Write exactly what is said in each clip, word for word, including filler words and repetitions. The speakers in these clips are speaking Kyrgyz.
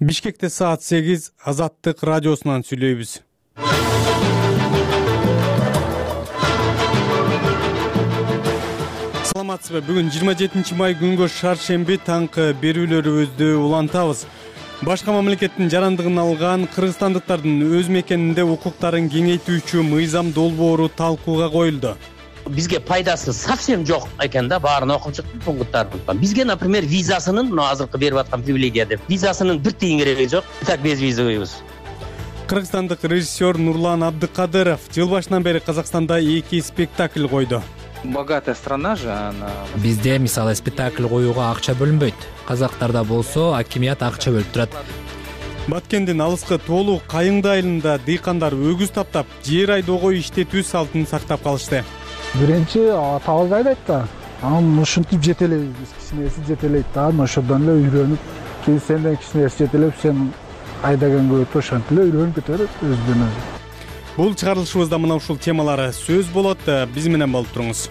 Бишкекте саат сегиз, Азаттык радиосунан сүйлөйбүз. Саламатсызбы? Бүгүн жыйырма жетинчи май күнгө шаршемби таңкы берүүлөрүбүздү улантабыз. Башка мамлекеттин жарандыгын алган кыргызстандыктардын өз мекенинде укуктарын кеңейтүүчү мыйзам долбоору талкууга коюлду. Бизге пайдасы совсем жок экен да, баарын окуп чыктым пункттарын. Бизге, например, визасынын, мына азыркы берип аткан привилегия деп, визасынын бир тиын кереги жок. Так без виза койбуз. Кыргызстандык режиссер Нурлан Абдыкадыров жыл башынан бери Казакстанда эки спектакль койду. Богатая страна же она. Бизде мисалы спектакль коюуга акча бөлүнбөйт. Казактарда болсо акимият акча бөлүп турат. Баткендин алыскы Тоолу Кайыңды айылында дыйкандар өгүз таптап, жер айдоого иштетүү салтын сактап калышты. Биринчи атабыз айдайт да, анан ушинтип жетелейбиз, кичинеси жетелейт да, анан ошодон эле үйрөнүп, кийин сенден кичинеси жетелеп, сен айдаган өтө ошентип эле үйрөнүп кетет өзүнөн өзү. Бул чыгарылышыбызда мына ушул темалары сөз болот, биз менен болуп туруңуз.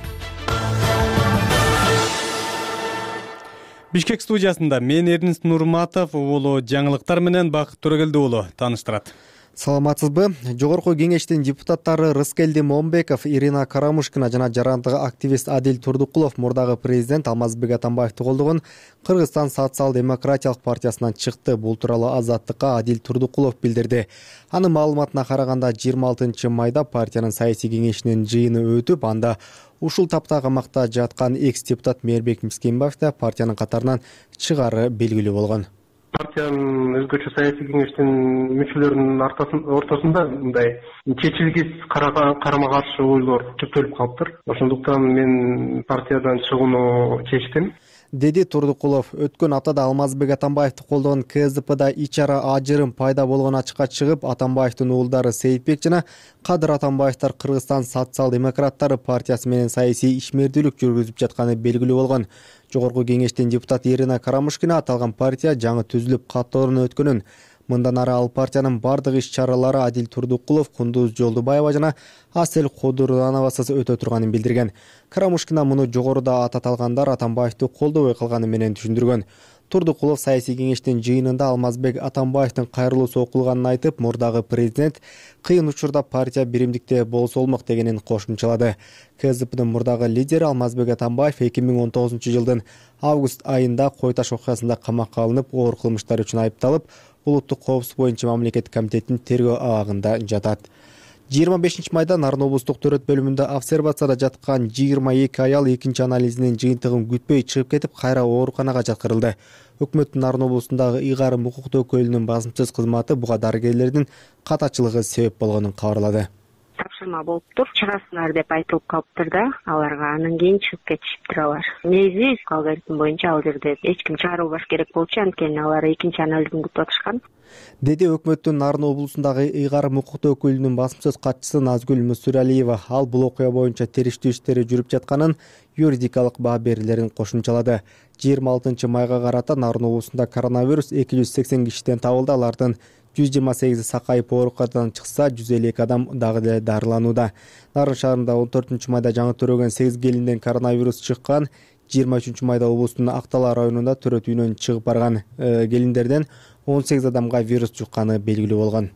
Бишкек студиясында мен Эрнест Нурматов, уулу жаңылыктар менен Бакыт Төрөгелди уулу тааныштырат. Саламатсызбы? Жогорку кеңештин депутаттары Рыскелди Момбеков, Ирина Карамушкина жана жарандык активист Адил Турдукулов мурдагы президент Алмазбек Атамбаевди колдогон Кыргызстан социал-демократиялык партиясынан чыкты. Бул тууралуу Азаттыкка Адил Турдукулов билдирди. Анын маалыматына караганда жыйырма алтынчы майда партиянын саясий кеңешинин жыйыны өтүп, анда ушул тапта камакта жаткан экс-депутат Мээрбек Мискенбаев да партиянын катарынан чыгаары белгилүү болгон. Партиянын өзгөчө саясий кеңештин мүчөлөрүнүн ортосунда мындай чечилгис карама каршы ойлор чөптөлүп калыптыр. Ошондуктан мен партиядан чыгууну чечтим, деди Турдукулов. Өткөн аптада Алмазбек Атамбаевди колдогон КСДПда ичара ажырым пайда болгон ачыкка чыгып, Атамбаевдин уулдары Сейитбек жана Кадыр Атамбаевдер Кыргызстан социал-демократтары партиясы менен саясий ишмердүүлүк жүргүзүп жатканы белгилүү болгон. Жогорку кеңештин депутаты Ирина Карамушкина аталган партия жаңы түзүлүп катоорун өткөнүн, мындан ары ал партиянын бардык иш-чаралары Адил Турдукулов, Кундуз Жолдубаева жана Асель Кудурановасыз өтө турганын билдирген. Карамушкина муну жогоруда аталгандар Атамбаевди колдобой калганы менен түшүндүргөн. Турдукулов саясий кеңештин жыйынында Алмазбек Атамбаевдин кайрылуусу окулганын айтып, мурдагы президент кыйын учурда партия биримдикте болсо болмок дегенин кошумчалады. КСДПдын мурдагы лидери Алмазбек Атамбаев эки миң он тогузунчу жылдын август айында Кой Таш окуясында камакка алынып, оор кылмыштар үчүн айыпталып, улуттук коопсуздук боюнча мамлекеттик комитеттин тергөө абагында жатат. жыйырма бешинчи майда Нарын облустук төрөт бөлүмүндө обсервацияда жаткан жыйырма эки аял экинчи анализинин жыйынтыгын күтпөй чыгып кетип, кайра ооруканага жаткырылды. Өкмөттүн Нарын облусундагы ыйгарым укуктуу өкүлүнүн басымсыз кызматы буга дарыгерлердин катачылыгы себеп болгонун кабарлады. Тапшырма болуптур, чыгасыңар деп айтылып калыптыр да, аларга анан кийин чыгып кетишиптир алар. Негизи алгоритм боюнча ал жерде эч ким чыгарылбаш керек болчу, анткени алар экинчи анализин күтүп атышкан. Деди өкмөттүн Нарын облусундагы ыйгарым укуктуу өкүлүнүн басымсыз катчысы Назгүл Мүсүралиева ал бул окуя боюнча териштүү иштери жүрүп жатканын, юридикалык баа берүүлөрүн кошумчалады. жыйырма алтынчы майга карата Нарын облусунда коронавирус эки жүз сексен кишиден табылды. Алардын жүз жыйырма сегизи сакайып оорукадан чыкса, жүз элүү эки адам дагы деле дарыланууда. Нарын шаарында он төртүнчү майда жаңы төрөгөн сегиз келинден коронавирус чыккан. жыйырма үчүнчү майда облустун Актала районунда төрөт үйүнөн чыгып барган келиндерден он сегиз адамга вирус жукканы белгилүү болгон.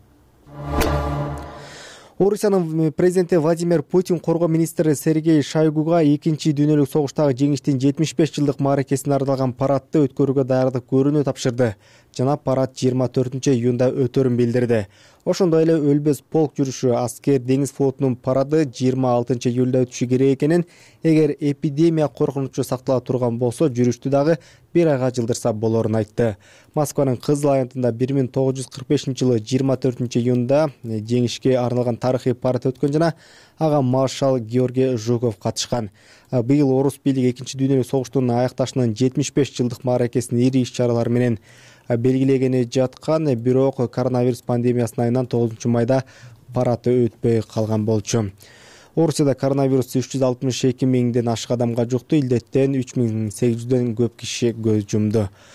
Орусиянын президенти Владимир Путин коргоо министри Сергей Шойгуга экинчи дүйнөлүк согуштагы жеңиштин жетимиш беш жылдык мааракесине арналган парадты өткөрүүгө даярдык көрүүнү тапшырды. Жана парад жыйырма төртүнчү июнда өтөрүн билдирди. Ошондой эле өлбөс полк жүрүшү, аскер деңиз флотунун парады жыйырма алтынчы июлда өтүшү керек экенин, эгер эпидемия коркунучу сактала турган болсо, жүрүштү дагы бир айга жылдырса болорун айтты. Москванын Кызыл аянтында бир миң тогуз жүз кырк бешинчи жылы жыйырма төртүнчү июнда жеңишке арналган тарыхый парад өткөн жана ага маршал Георгий Жуков катышкан. Быйыл орус бийлиги экинчи дүйнөлүк согуштун аякташынын жетимиш беш жылдык мааракесин ири иш-чаралар менен белгилегени жаткан, бирок коронавирус пандемиясынын айынан тогузунчу майда парад өтпөй калган болчу. Орусияда коронавирус үч жүз алтымыш эки миңден ашык адамга жукту, илдеттен үч миң сегиз жүздөн көп киши көз жумду.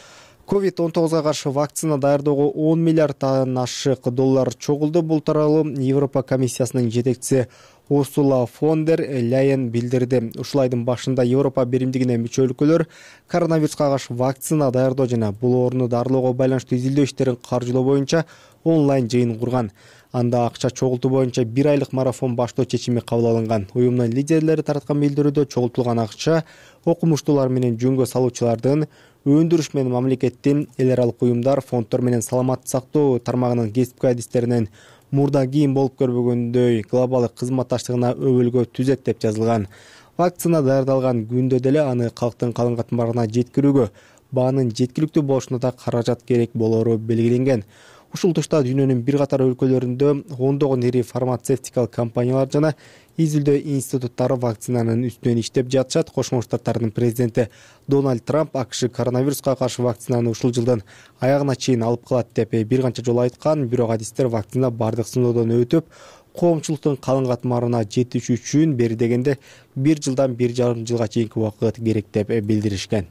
ковид он тогузга каршы вакцина даярдоого он миллиарддан ашык доллар чогулду. Бул тууралуу Европа комиссиясынын жетекчиси Урсула фон дер Ляйен билдирди. Ушул айдын башында Европа биримдигине мүчө өлкөлөр коронавируска каршы вакцина даярдоо жана бул оорууну дарылоого байланыштуу изилдөө иштерин каржылоо боюнча онлайн жыйын курган. Анда акча чогултуу боюнча бир айлык марафон баштоо чечими кабыл алынган. Уюмдун лидерлери тараткан билдирүүдө чогултулган акча окумуштуулар менен жөнгө салуучулардын, өндүрүш менен мамлекеттин, эл аралык уюмдар, фонддор менен саламаттык сактоо тармагынын кесипкай адистеринен мурда кийин болуп көрбөгөндөй глобалдык кызматташтыгына өбөлгө түзөт деп жазылган. Вакцина даярдалган күндө деле аны калктын калың катмарына жеткирүүгө баанын жеткиликтүү болушуна да каражат керек болору белгиленген. Ушул тушта дүйнөнүн бир катар өлкөлөрүндө ондогон ири фармацевтикалык компаниялар жана изилдөө институттары вакцинанын үстүнөн иштеп жатышат. Кошмо Штаттардын президенти Дональд Трамп АКШ коронавируска каршы вакцинаны ушул жылдын аягына чейин алып калат деп бир канча жолу айткан. Бирок адистер вакцина бардык сыноодон өтүп, коомчулуктун калың катмарына жетиш үчүн бери дегенде бир жылдан бир жарым жылга чейинки убакыт керек деп билдиришкен.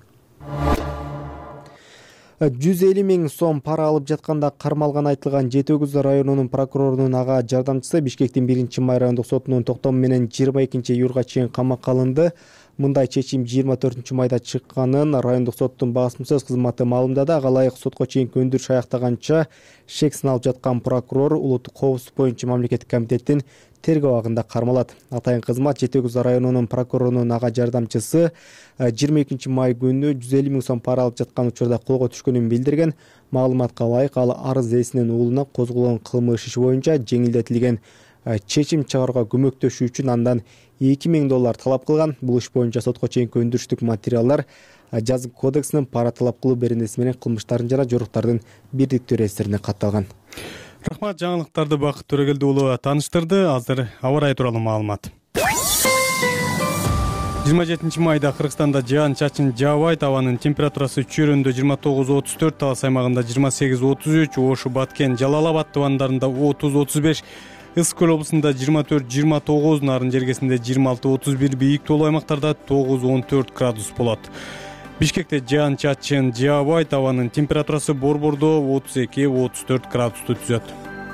жүз элүү миң сом пара алып жатканда кармалган айтылган Жети Өгүз районунун прокурорунун ага жардамчысы Бишкектин биринчи май райондук сотунун токтому менен жыйырма экинчи июлга чейин камакка алынды. Мындай чечим жыйырма төртүнчү майда чыкканын райондук соттун басмасөз кызматы маалымдады. Ага ылайык сотко чейинки өндүрүш аяктаганча шек сыналып жаткан прокурор улуттук коопсуздук боюнча мамлекеттик комитеттин тергөө абагында кармалат. Атайын кызмат Жети Өгүз районунун прокурорунун ага жардамчысы жыйырма экинчи май күнү жүз элүү миң сом пара алып жаткан учурда колго түшкөнүн билдирген. Маалыматка ылайык ал арыз ээсинин уулуна козголгон кылмыш иши боюнча жеңилдетилген чечим чыгарууга көмөктөшүү үчүн андан эки миң доллар талап кылган. Бул иш боюнча сотко чейинки өндүрүштүк материалдар жазык кодексинин пара талап кылуу беренеси менен кылмыштардын жана жоруктардын бирдиктүү реестрине катталган. Рахмат, жаңылыктарды Бакыт Төрөгелди уулу тааныштырды. Азыр аба ырайы тууралуу маалымат. жыйырма жетинчи майда Кыргызстанда жаан чачын жаабайт. Абанын температурасы Чүйрөндө жыйырма тогуз отуз төрт, Талас аймагында жыйырма сегиз отуз үч, Ошу, Баткен, Жалал Абад тубандарында отуз отуз беш, Ысык көл облусунда жыйырма төрт жыйырма тогуз, Нарын жергесинде жыйырма алты отуз бир, бийик тоолуу аймактарда тогуз он төрт градус болот. Бишкекте жаан чачын жаабайт. Абанын температурасы Борбордо отуз эки отуз төрт градусту түзөт.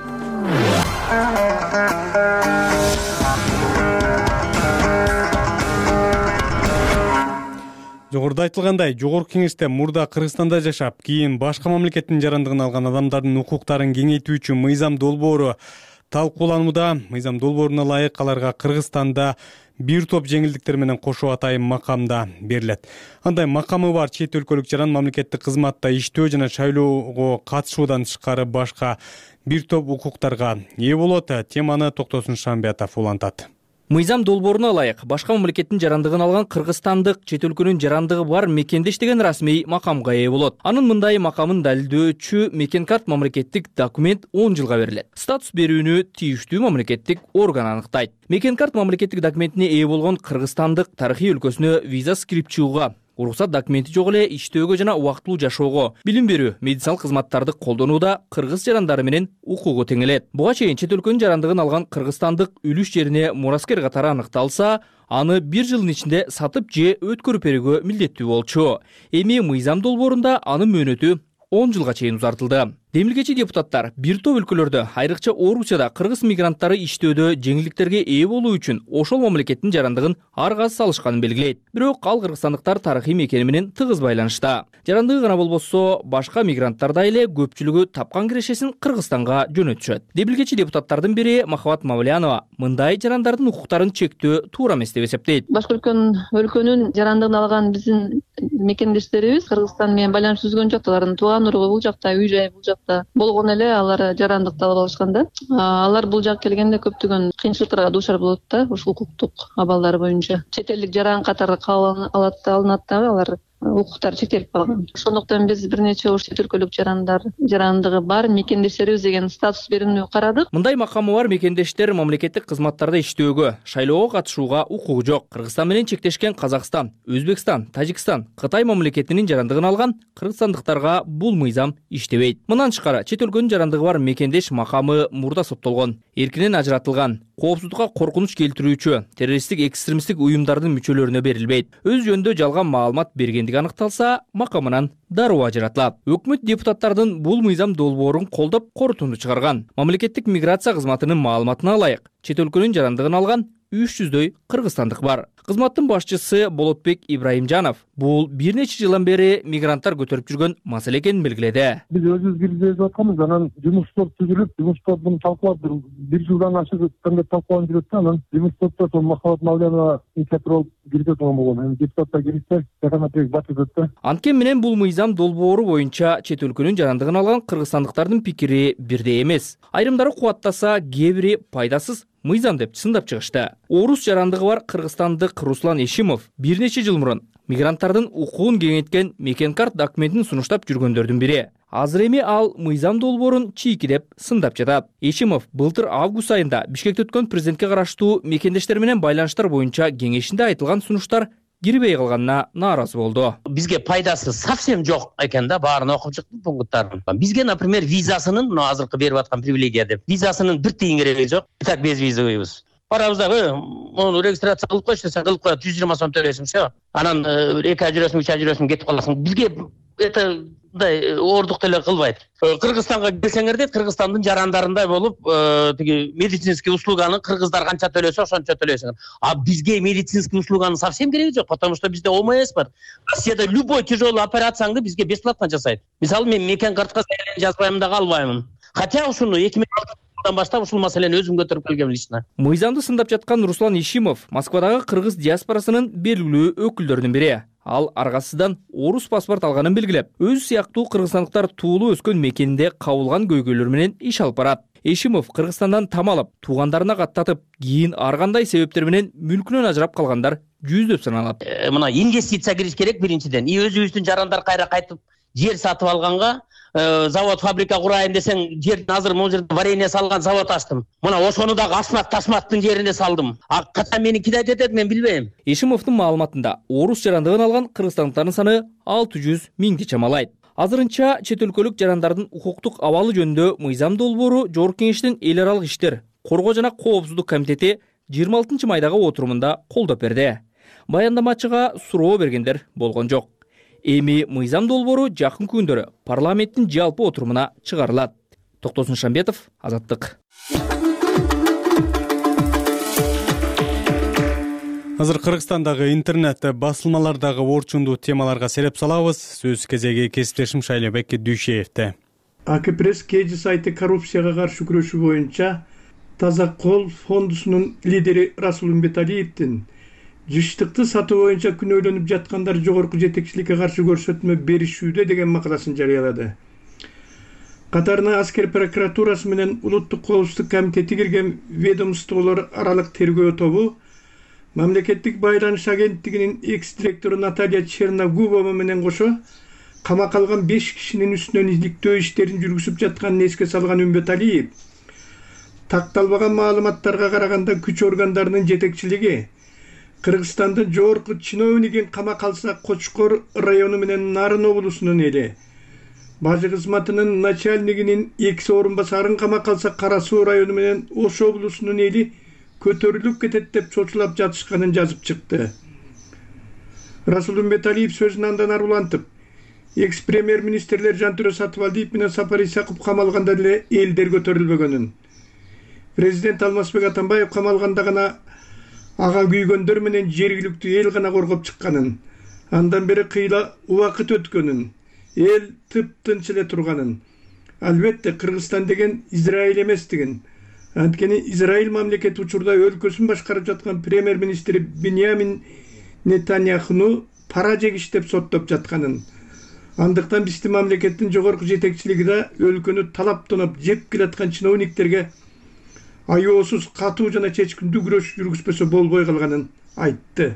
Жогоруда айтылгандай, Жогорку Кеңеште мурда Кыргызстанда жашап, кийин башка мамлекеттин жарандыгын алган адамдардын укуктарын кеңейтүүчү мыйзам долбоору талкууланууда. Мыйзам долбооруна ылайык аларга Кыргызстанда бир топ жеңилдиктер менен кошо атайын макамда берилет. Андай макамы бар чет өлкөлүк жаран мамлекеттик кызматта иштөө жана шайлоого катышуудан тышкары башка бир топ укуктарга ээ болот. Теманы Токтосун Шамбиатов улантат. Мыйзам долбооруна ылайык башка мамлекеттин жарандыгын алган кыргызстандык чет өлкөнүн жарандыгы бар мекенде иштеген расмий макамга ээ болот. Анын мындай макамын далилдөөчү мекен карт мамлекеттик документ он жылга берилет. Статус берүүнү тийиштүү мамлекеттик орган аныктайт. Мекен карт мамлекеттик документине ээ болгон кыргызстандык тарыхый өлкөсүнө виза скирип чыгууга, уруксат документи жок эле иштөөгө жана убактылуу жашоого, билим берүү, медициналык кызматтарды колдонууда кыргыз жарандары менен укугу теңелет. Буга чейин чет өлкөнүн жарандыгын алган кыргызстандык үлүш жерине мураскер катары аныкталса, аны бир жылдын ичинде сатып же өткөрүп берүүгө милдеттүү болчу. Эми мыйзам долбоорунда анын мөөнөтү он жылга чейин узартылды. Демилгечи депутаттар бир топ өлкөлөрдө, айрыкча Орусияда кыргыз мигранттары иштөөдө жеңилдиктерге ээ болуу үчүн ошол мамлекеттин жарандыгын ар каз салышканын белгилейт. Бирок ал кыргызстандыктар тарыхый мекени менен тыгыз байланышта. Жарандыгы гана болбосо, башка мигранттар да эле көпчүлүгү тапкан кирешесин Кыргызстанга жөнөтүшөт. Демилгечи депутаттардын бири Махабат Мавлянова мындай жарандардын укуктарын чектөө туура эмес деп эсептейт. Башка өлкөнүн жарандыгын алган биздин мекендештерибиз Кыргызстан менен байланыш түзгөн жок. Алардын тууган уругу бул жакта, үй жайы бул жакта болгон эле алар жарандыкты алып алышканда, алар бул жакка келгенде көптөгөн кыйынчылыктарга дуушар болот да, ушул укуктук абалдары боюнча. Чет элдик жаран катары кабыл алат да, алынат дагы, алар укуктары чектелип калган. Ошондуктан биз бир нече ош чет өлкөлүк жарандар, жарандыгы бар мекендештерибиз деген статус берүүнү карадык. Мындай макамы бар мекендештер мамлекеттик кызматтарда иштөөгө, шайлоого катышууга укугу жок. Кыргызстан менен чектешкен Казакстан, Өзбекстан, Тажикстан, Кытай мамлекетинин жарандыгын алган кыргызстандыктарга бул мыйзам иштебейт. Мындан тышкары чет өлкөнүн жарандыгы бар мекендеш макамы мурда соттолгон, эркинен ажыратылган, коопсуздукка коркунуч келтирүүчү террористтик экстремисттик уюмдардын мүчөлөрүнө берилбейт. Өз жөнүндө жалган маалымат берген экендиги аныкталса, макамынан дароо ажыратылат. Өкмөт депутаттардын бул мыйзам долбоорун колдоп корутунду чыгарган. Мамлекеттик миграция кызматынын маалыматына ылайык, чет өлкөнүн жарандыгын алган үч жүздөй кыргызстандык бар. Кызматтын башчысы Болотбек Ибраимжанов бул бир нече жылдан бери мигранттар көтөрүп жүргөн маселе экенин белгиледи. Биз өзүбүз киргизип атканбыз, анан жумуш топ түзүлүп, жумуш топ муну талкуулап бир жылдан ашык өткөндө талкууланып жүрөт да, анан жумуш топто сол Махабат Мавленова инициатор болуп киргизе турган болгон. Эми депутаттар киргизсе, жаканатек батып өттү. Анткени менен бул мыйзам долбоору боюнча чет өлкөнүн жарандыгын алган кыргызстандыктардын пикири бирдей эмес. Айрымдары кубаттаса, кээ бири пайдасыз мыйзам деп сындап чыгышты. Орус жарандыгы бар кыргызстандык Руслан Эшимов бир нече жыл мурун мигранттардын укугун кеңейткен мекен карт документин сунуштап жүргөндөрдүн бири. Азыр эми ал мыйзам долбоорун чийки деп сындап жатат. Эшимов былтыр август айында Бишкекте өткөн президентке караштуу мекендештер менен байланыштар боюнча кеңешинде айтылган сунуштар кирбей калганына нааразы болду. Бизге пайдасы совсем жок экен да, баарын окуп чыктым пункттарын. Бизге, например, визасынын, мына азыркы берип аткан привилегия деп, визасынын бир тиын кереги жок. Так без визовыйбыз. Барабызда, мону регистрация кылып койчу десең, кылып коет, жүз жыйырма сом төлөйсүң, всё. Анан эки ай жүрөсүң, үч ай жүрөсүң, кетип каласың. Бизге это мындай ордук деле кылбайт. Кыргызстанга келсеңер дейт, Кыргызстандын жарандарындай болуп, тиги медицинский услуганы кыргыздар канча төлөсө, ошончо төлөйсүңөр. А бизге медицинский услуганы совсем кереги жок, потому что бизде ОМС бар. Россияда любой тяжелый операцияңды бизге бесплатно жасайт. Мисалы, мен мекен картка жазбайм да калбаймын. Хотя ушуну эки миң алтынчы баштап ушул маселени өзүм көтөрүп келгем лично. Мыйзамды сындап жаткан Руслан Ишимов Москвадагы кыргыз диаспорасынын белгилүү өкүлдөрүнүн бири. Ал аргасыздан орус паспорт алганын белгилеп, өзү сыяктуу кыргызстандыктар туулуу өскөн мекенинде кабылган көйгөйлөр менен иш алып барат. Эшимов Кыргызстандан там алып, туугандарына каттатып, кийин ар кандай себептер менен мүлкүнөн ажырап калгандар жүздөп саналат. Мына инвестиция кириш керек биринчиден. И өзүбүздүн жарандар кайра кайтып жер сатып алганга, завод, фабрика курайын десең, жердин азыр могу жерде варенье салган завод ачтым. Мына ошону дагы асмат тасматтын жеринде салдым. А ката меникине айтет мен билбейм. Эшимовдун маалыматында орус жарандыгын алган кыргызстандыктардын саны алты жүз миңди чамалайт. Азырынча чет өлкөлүк жарандардын укуктук абалы жөнүндө мыйзам долбоору Жогорку Кеңештин эл аралык иштер, коргоо жана коопсуздук комитети жыйырма алтынчы майдагы отурумунда колдоп берди. Баяндамачыга суроо бергендер болгон жок. Эми мыйзам долбоору жакын күндөрү парламенттин жалпы отурумуна чыгарылат. Токтосун Шамбетов, Азаттык. Азыр Кыргызстандагы интернет басылмалардагы орчундуу темаларга сереп салабыз. Сөз кезеги кесиптешим Шайлебек Дүйшеевде. АК пресс Кеди сайты коррупцияга каршы күрөшүү боюнча Таза кол фондусунун лидери Расул Умбеталиевдин жыштыкты сатуу боюнча күнөөлөнүп жаткандар жогорку жетекчиликке каршы көрсөтмө беришүүдө деген макаласын жарыялады. Катарына аскер прокуратурасы менен улуттук коопсуздук комитети кирген ведомстволор аралык тергөө тобу Мамлекеттик байланыш агенттигинин экс-директору Наталья Черногубова менен кошо камакка алган беш кишинин үстүнөн иликтөө иштерин жүргүзүп жатканын эске салган Умбеталиев такталбаган маалыматтарга караганда күч органдарынын жетекчилиги Кыргызстандын жогорку чиновнигин камакка алса Кочкор району менен Нарын облусунун эли, бажы кызматынын начальнигинин экс орун басарын камакка алса Кара Суу району менен Ош облусунун эли көтөрүлүп кетет деп чочулап жатышканын жазып чыкты. Расул Умбеталиев сөзүн андан ары улантып, экс премьер-министрлер Жантүрө Сатыбалдиев менен Сапар Исаков камалганда деле элдер көтөрүлбөгөнүн, президент Алмазбек Атамбаев камалганда гана ага күйгөндөр менен жергиликтүү эл гана коргоп чыкканын, андан бери кыйла убакыт өткөнүн, эл тыптынч эле турганын, албетте Кыргызстан деген Израиль эместигин, анткени Израиль мамлекети учурда өлкөсүн башкарып жаткан премьер-министри Биньямин Нетаньяхуну пара жегиш деп соттоп жатканын, андыктан биздин мамлекеттин жогорку жетекчилиги да өлкөнү талаптанып жеп келаткан чиновниктерге аёосуз катуу жана чечкиндүү күрөш жүргүзбөсө болбой калганын айтты.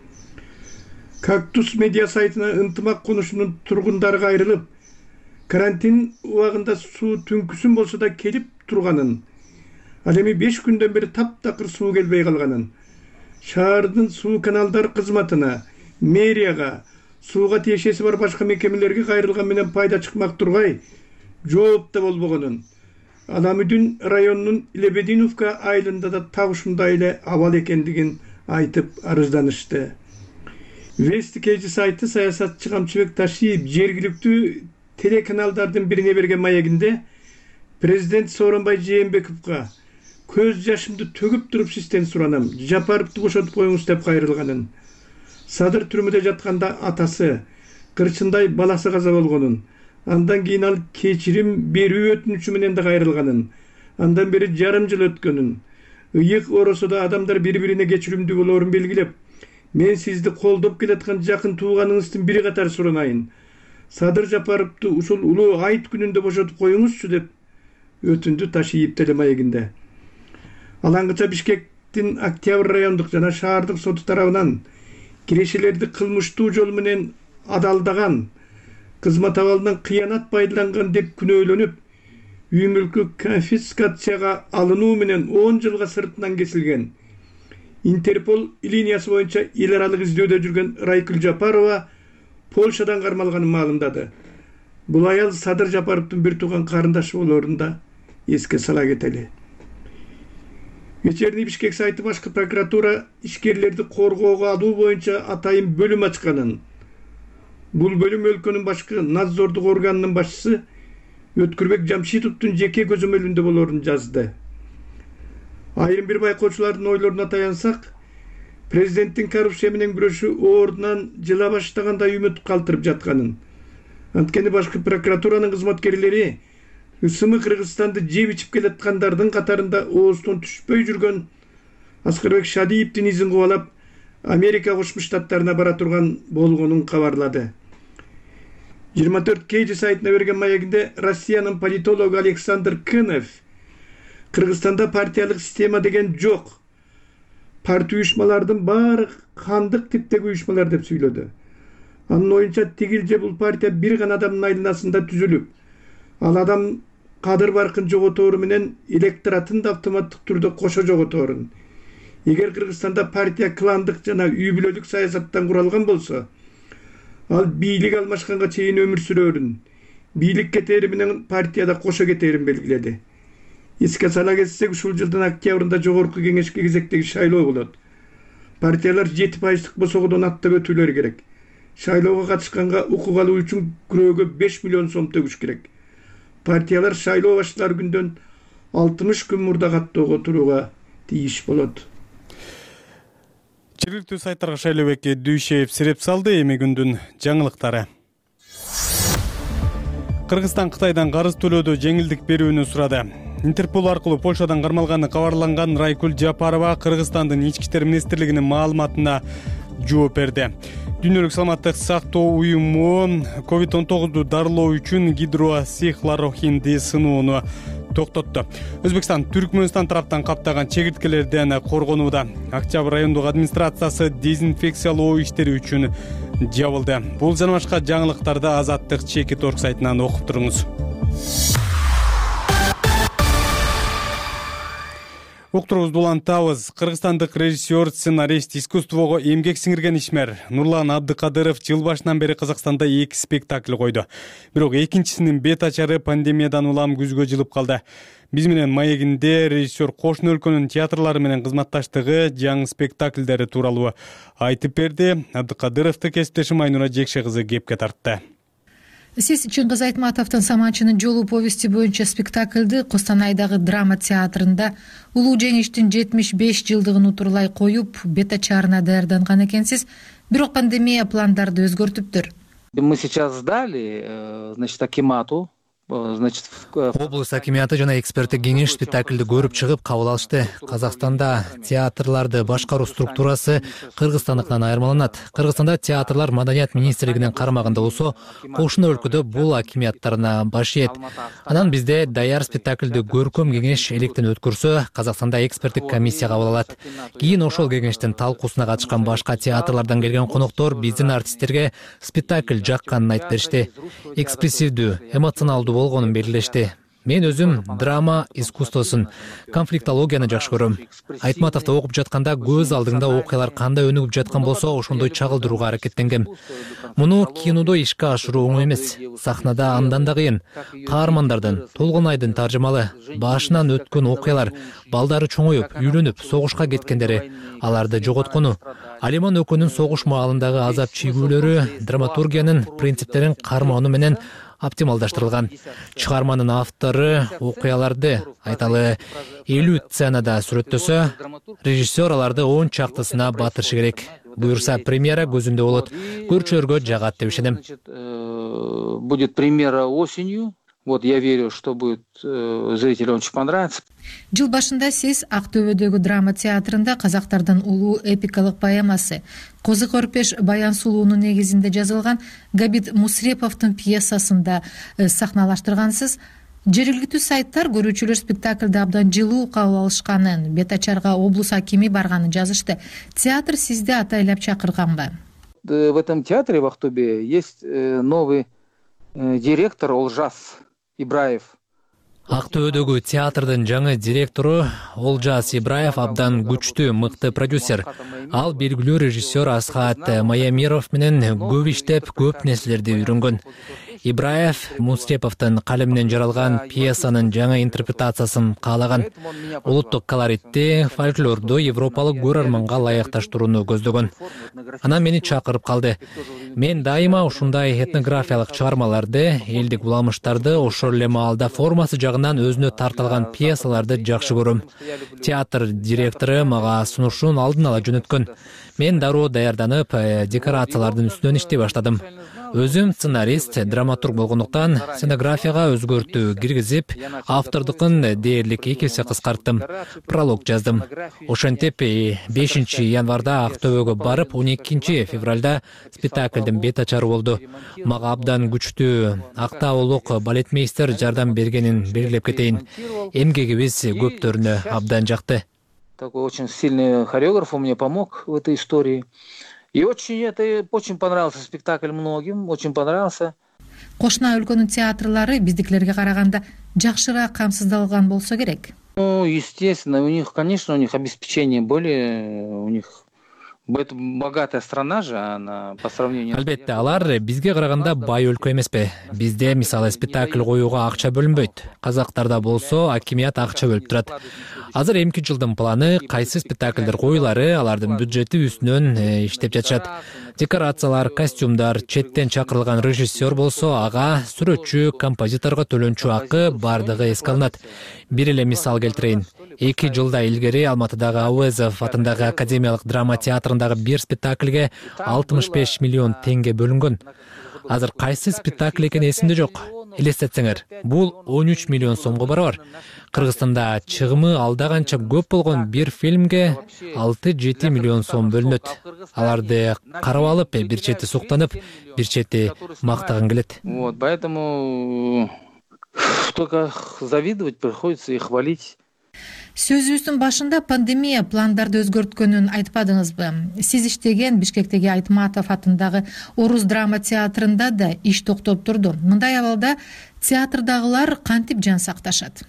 Кактус медиа сайтына ынтымак конушунун тургундары кайрылып, карантин убагында суу түнкүсүн болсо да келип турганын, ал эми беш күндөн бери таптакыр суу келбей калганын, шаардын суу каналдар кызматына, мэрияга, сууга тиешеси бар башка мекемелерге кайрылган менен пайда чыкмак тургай жооп да болбогонун, Аламүдүн районунун Лебединовка айылында да так ушундай эле абал экендигин айтып арызданышты. Вести Кежи сайты саясатчы Камчыбек Ташиев жергиликтүү телеканалдардын бирине берген маегинде президент Сооронбай Жээнбековго көз жашымды төгүп туруп сизден суранам, Жапаровду бошотуп коюңуз деп кайрылганын, Садыр түрмөдө жатканда атасы, кырчындай баласы каза болгонун, андан кийин ал кечирим берүү өтүнүчү менен да кайрылганын, андан бери жарым жыл өткөнүн, ыйык оросодо адамдар бири-бирине кечиримдүү болоорун белгилеп, мен сизди колдоп келаткан жакын тууганыңыздын бири катары суранайын. Садыр Жапаровду ушул улуу айт күнүндө бошотуп коюңузчу деп өтүндү Ташиев телемаегинде. Алаңгыча Бишкектин Октябрь райондук жана шаардык соту тарабынан кирешелерди кылмыштуу жол менен адалдаган, кызмат абалынан кыянат пайдаланган деп күнөөлөнүп, үй мүлкү конфискацияга алынуу менен он жылга сыртынан кесилген Интерпол линиясы боюнча эл аралык издөөдө жүргөн Райкүл Жапарова Польшадан кармалганын маалымдады. Бул аял Садыр Жапаровдун бир тууган карындашы болоорун да эске сала кетели. Вечерний Бишкек сайты башкы прокуратура ишкерлерди коргоого алуу боюнча атайын бөлүм ачканын. Бул бөлүм өлкөнүн башкы надзордук органынын башчысы Өткүрбек Жамшитовдун жеке көзөмөлүндө болоорун жазды. Айрым бир байкоочулардын ойлоруна таянсак, президенттин коррупция менен күрөшүү ордунан жыла баштагандай үмүт калтырып жатканын. Анткени башкы прокуратуранын кызматкерлери ысымы Кыргызстанды жеп ичип келаткандардын катарында ооздон түшпөй жүргөн Аскарбек Шадиевдин изин кубалап Америка Кошмо Штаттарына бара турган болгонун кабарлады. жыйырма төрт Кежи сайтына берген маегинде Россиянын политологу Александр Кынов Кыргызстанда партиялык система деген жок. Партия уюшмалардын баары кандык типтеги уюшмалар деп сүйлөдү. Анын оюнча тигил же бул партия бир гана адамдын айланасында түзүлүп, ал адам кадыр баркын жоготору менен электоратын да автоматтык түрдө кошо жоготорун. Эгер Кыргызстанда партия кландык жана үй бүлөлүк саясаттан куралган болсо, ал бийлик алмашканга чейин өмүр сүрөрүн, бийлик кетери менен партияда кошо кетерин белгиледи. Эске сала кетсек, ушул жылдын октябрында жогорку кеңешке кезектеги шайлоо болот. Партиялар жети пайыздык босогодон аттап өтүүлөрү керек. Шайлоого катышканга укук алуу үчүн күрөөгө беш миллион сом төгүш керек. Партиялар шайлоо башталар күндөн алтымыш күн мурда каттоого турууга тийиш болот. Жергиликтүү сайттарга Шайлообек Дүйшеев сиреп салды. Эми күндүн жаңылыктары. Кыргызстан Кытайдан карыз төлөөдө жеңилдик берүүнү сурады. Интерпол аркылуу Польшадан кармалганы кабарланган Райкүл Жапарова Кыргызстандын ички иштер министрлигинин маалыматына жооп берди. Дүйнөлүк саламаттык сактоо уюму ковид он тогузду дарылоо үчүн гидроксихлорохинди сынууну токтотту. Өзбекстан Түркмөнстан тараптан каптаган чегирткелерден коргонууда. Октябрь райондук администрациясы дезинфекциялоо иштери үчүн жабылды. Бул жана башка жаңылыктарды Азаттык Чекит орг сайтынан окуп туруңуз. Уктуруңузду улантабыз. Кыргызстандык режиссер, сценарист, искусствого эмгек сиңирген ишмер Нурлан Абдыкадыров жыл башынан бери Казакстанда эки спектакль койду. Бирок экинчисинин бет ачары пандемиядан улам күзгө жылып калды. Биз менен маегинде режиссер кошуна өлкөнүн театрлары менен кызматташтыгы, жаңы спектакльдери тууралуу айтып берди. Абдыкадыровду кесиптешим Айнура Жекше кызы кепке тартты. Сиз Чыңгыз Айтматовдун Саманчынын жолу повести боюнча спектакльды Костанайдагы драма театрында Улуу жеңиштин жетимиш беш жылдыгын утурлай коюп, бет ачарына даярданган экенсиз. Бирок пандемия пландарды өзгөртүптүр. Мы сейчас сдали, значит, акимату. Значит, облус акиматы жана эксперттик кеңеш спектакльди көрүп чыгып кабыл алышты. Казакстанда театрларды башкаруу структурасы Кыргызстандыкынан айырмаланат. Кыргызстанда театрлар маданият министрлигинин карамагында болсо, кошуна өлкөдө бул акимияттарына баш ийет. Анан бизде даяр спектакльди көркөм кеңеш электен өткөрсө, Казакстанда эксперттик комиссия кабыл алат. Кийин ошол кеңештин талкуусуна катышкан башка театрлардан келген коноктор биздин артисттерге спектакль жакканын айтып беришти. Экспрессивдүү, эмоционалдуу болгонун белгилешти. Мен өзүм драма искусствосун, конфликтологияны жакшы көрөм. Айтматовду окуп жатканда көз алдыңда окуялар кандай өнүгүп жаткан болсо, ошондой чагылдырууга аракеттенгем. Муну кинодо ишке ашыруу оңой эмес. Сахнада андан да кыйын. Каармандардын, Толгонайдын таржымалы, башынан өткөн окуялар, балдары чоңоюп, үйлөнүп, согушка кеткендери, аларды жоготкону, Алиман Өкөнүн согуш маалындагы азап чегүүлөрү драматургиянын принциптерин кармоону менен оптималдаштырылган. Чыгарманын автору окуяларды айталы элүү сценада сүрөттөсө, режиссер аларды он чактысына батырышы керек. Буюрса, премьера көзүндө болот. Көрчүлөргө жагат деп ишенем. Будет премьера осенью. Вот я верю, что будет зрителям очень понравится. Жыл башында сиз Актөбөдөгү драма театрында казактардын улуу эпикалык поэмасы Козы Көрпеш Баян Сулуунун негизинде жазылган Габит Мусреповдун пьесасында сахналаштыргансыз. Жергиликтүү сайттар көрүүчүлөр спектакльди абдан жылуу кабыл алышканын, бет ачарга облус акими барганын жазышты. Театр сизди атайлап чакырганбы? В этом театре в Актобе есть новый директор Олжас Ибраев. Актөбөдөгү театрдын жаңы директору Олжас Ибраев абдан күчтүү, мыкты продюсер. Ал белгилүү режиссер Асхат Маямиров менен көп иштеп, көп нерселерди үйрөнгөн. Ибраев Мусреповдун калеминен жаралган пьесанын жаңы интерпретациясын каалаган. Улуттук колоритти, фольклорду европалык көрөрманга ылайыкташтырууну көздөгөн. Анан мени чакырып калды. Мен дайыма ушундай этнографиялык чыгармаларды, элдик уламыштарды, ошол эле маалда формасы жагынан өзүнө тартылган пьесаларды жакшы көрөм. Театр директору мага сунушун алдын ала жөнөткөн. Мен дароо даярданып, декорациялардын үстүнөн иштей баштадым. Өзүм сценарист, драматург болгондуктан сценографияга өзгөртүү киргизип, автордукун дээрлик эки эсе кыскарттым. Пролог жаздым. Ошентип бешинчи январда Актөбөгө барып, он экинчи февралда спектаклдин бет ачары болду. Мага абдан күчтүү актаулук балетмейстер жардам бергенин белгилеп кетейин. Эмгегибиз көптөрүнө абдан жакты. Такой очень сильный хореограф мне помог в этой истории. И очень это очень понравился спектакль многим, очень понравился. Кошуна өлкөнүн театрлары биздикилерге караганда жакшыраак камсыздалган болсо керек. Ну, естественно, у них, конечно, у них обеспечение более, у них это богатая страна же, она по сравнению. Албетте, алар бизге караганда бай өлкө эмеспи. Бизде мисалы спектакль коюуга акча бөлүнбөйт. Казактарда болсо акимият акча бөлүп турат. Азыр эмки жылдын планы, кайсы спектакльдер коюлары, алардын бюджети үстүнөн иштеп жатышат. Декорациялар, костюмдар, четтен чакырылган режиссер болсо, ага сүрөтчү, композиторго төлөнчү акы бардыгы эске алынат. Бир эле мисал келтирейин. Эки жылда илгери Алматыдагы Ауезов атындагы академиялык драма театрындагы бир спектакльге алтымыш беш миллион теңге бөлүнгөн. Азыр кайсы спектакль экени эсимде жок. Элестетсеңер, бул он үч миллион сомго барабар. Кыргызстанда чыгымы алда канча көп болгон бир фильмге алты жети миллион сом бөлүнөт. Аларды карап алып, бир чети суктанып, бир чети мактаган келет. Вот, поэтому только завидовать приходится и хвалить. Сөзүбүздүн башында пандемия пландарды өзгөрткөнүн айтпадыңызбы? Сиз иштеген Бишкектеги Айтматов атындагы Орус драма театрында да иш токтоп турду. Мындай абалда театрдагылар кантип жан сакташат?